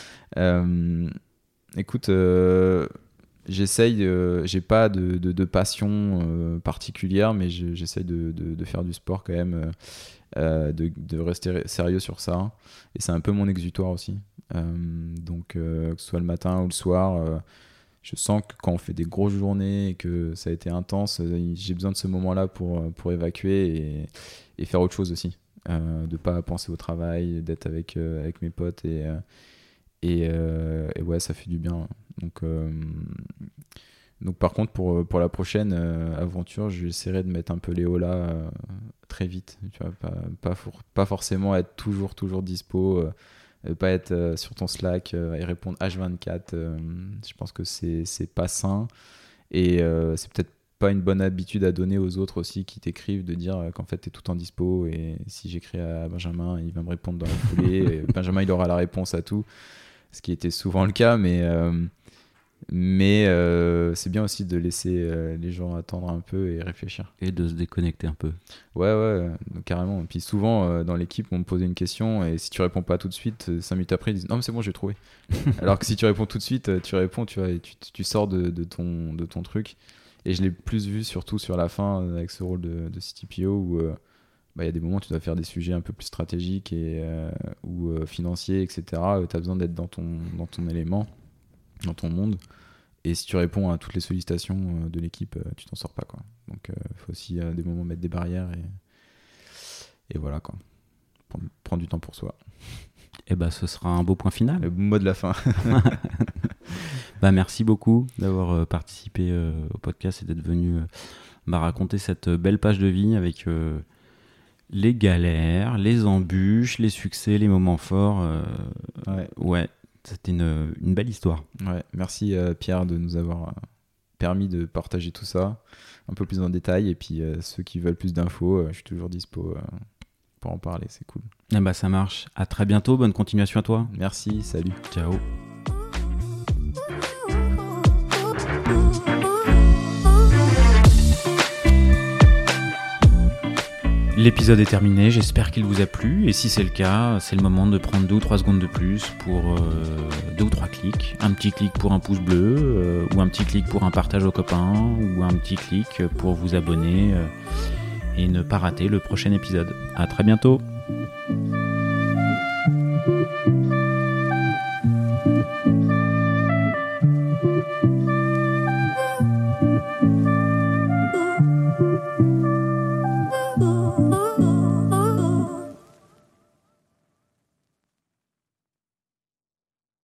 Euh, écoute... Euh, J'essaye, euh, j'ai pas de, de, de passion euh, particulière, mais je, j'essaye de, de, de faire du sport quand même, euh, de, de rester sérieux sur ça. Et c'est un peu mon exutoire aussi. Euh, donc, euh, que ce soit le matin ou le soir, euh, je sens que quand on fait des grosses journées et que ça a été intense, euh, j'ai besoin de ce moment-là pour, pour évacuer et, et faire autre chose aussi. Euh, de pas penser au travail, d'être avec, euh, avec mes potes et. Euh, Et, euh, et ouais, ça fait du bien. Donc, euh, donc par contre, pour, pour la prochaine euh, aventure, j'essaierai de mettre un peu les holas euh, très vite. Tu vois, pas, pas, for- pas forcément être toujours, toujours dispo, euh, pas être euh, sur ton Slack euh, et répondre H vingt-quatre. Euh, je pense que c'est, c'est pas sain. Et euh, c'est peut-être pas une bonne habitude à donner aux autres aussi qui t'écrivent de dire qu'en fait t'es tout le temps dispo et si j'écris à Benjamin, il va me répondre dans la foulée. Et Benjamin, il aura la réponse à tout. Ce qui était souvent le cas, mais, euh, mais euh, c'est bien aussi de laisser euh, les gens attendre un peu et réfléchir. Et de se déconnecter un peu. Ouais, ouais, donc, carrément. Et puis souvent, euh, dans l'équipe, on me posait une question et si tu réponds pas tout de suite, cinq minutes après, ils disent non, mais c'est bon, j'ai trouvé. Alors que si tu réponds tout de suite, tu réponds, tu vois, et tu, tu sors de, de, ton, de ton truc. Et je l'ai plus vu, surtout sur la fin, avec ce rôle de, de C T P O où. Euh, bah, y a des moments où tu dois faire des sujets un peu plus stratégiques et, euh, ou euh, financiers, et cetera. Tu as besoin d'être dans ton, dans ton élément, dans ton monde. Et si tu réponds à toutes les sollicitations de l'équipe, tu t'en sors pas, quoi. Donc il euh, faut aussi à des moments mettre des barrières et, et voilà, quoi. Prendre, prendre du temps pour soi. Et bah ce sera un beau point final. Le mot de la fin. Bah merci beaucoup d'avoir euh, participé euh, au podcast et d'être venu euh, bah, raconter cette belle page de vie avec... Euh, les galères, les embûches, les succès, les moments forts. Euh, ouais. ouais, c'était une, une belle histoire. Ouais, merci euh, Pierre de nous avoir euh, permis de partager tout ça un peu plus en détail. Et puis euh, ceux qui veulent plus d'infos, euh, je suis toujours dispo euh, pour en parler, c'est cool. Eh bah ça marche. À très bientôt, bonne continuation à toi. Merci, salut. Ciao. L'épisode est terminé, j'espère qu'il vous a plu et si c'est le cas, c'est le moment de prendre deux ou trois secondes de plus pour euh, deux ou trois clics. Un petit clic pour un pouce bleu euh, ou un petit clic pour un partage aux copains ou un petit clic pour vous abonner euh, et ne pas rater le prochain épisode. À très bientôt. Oh,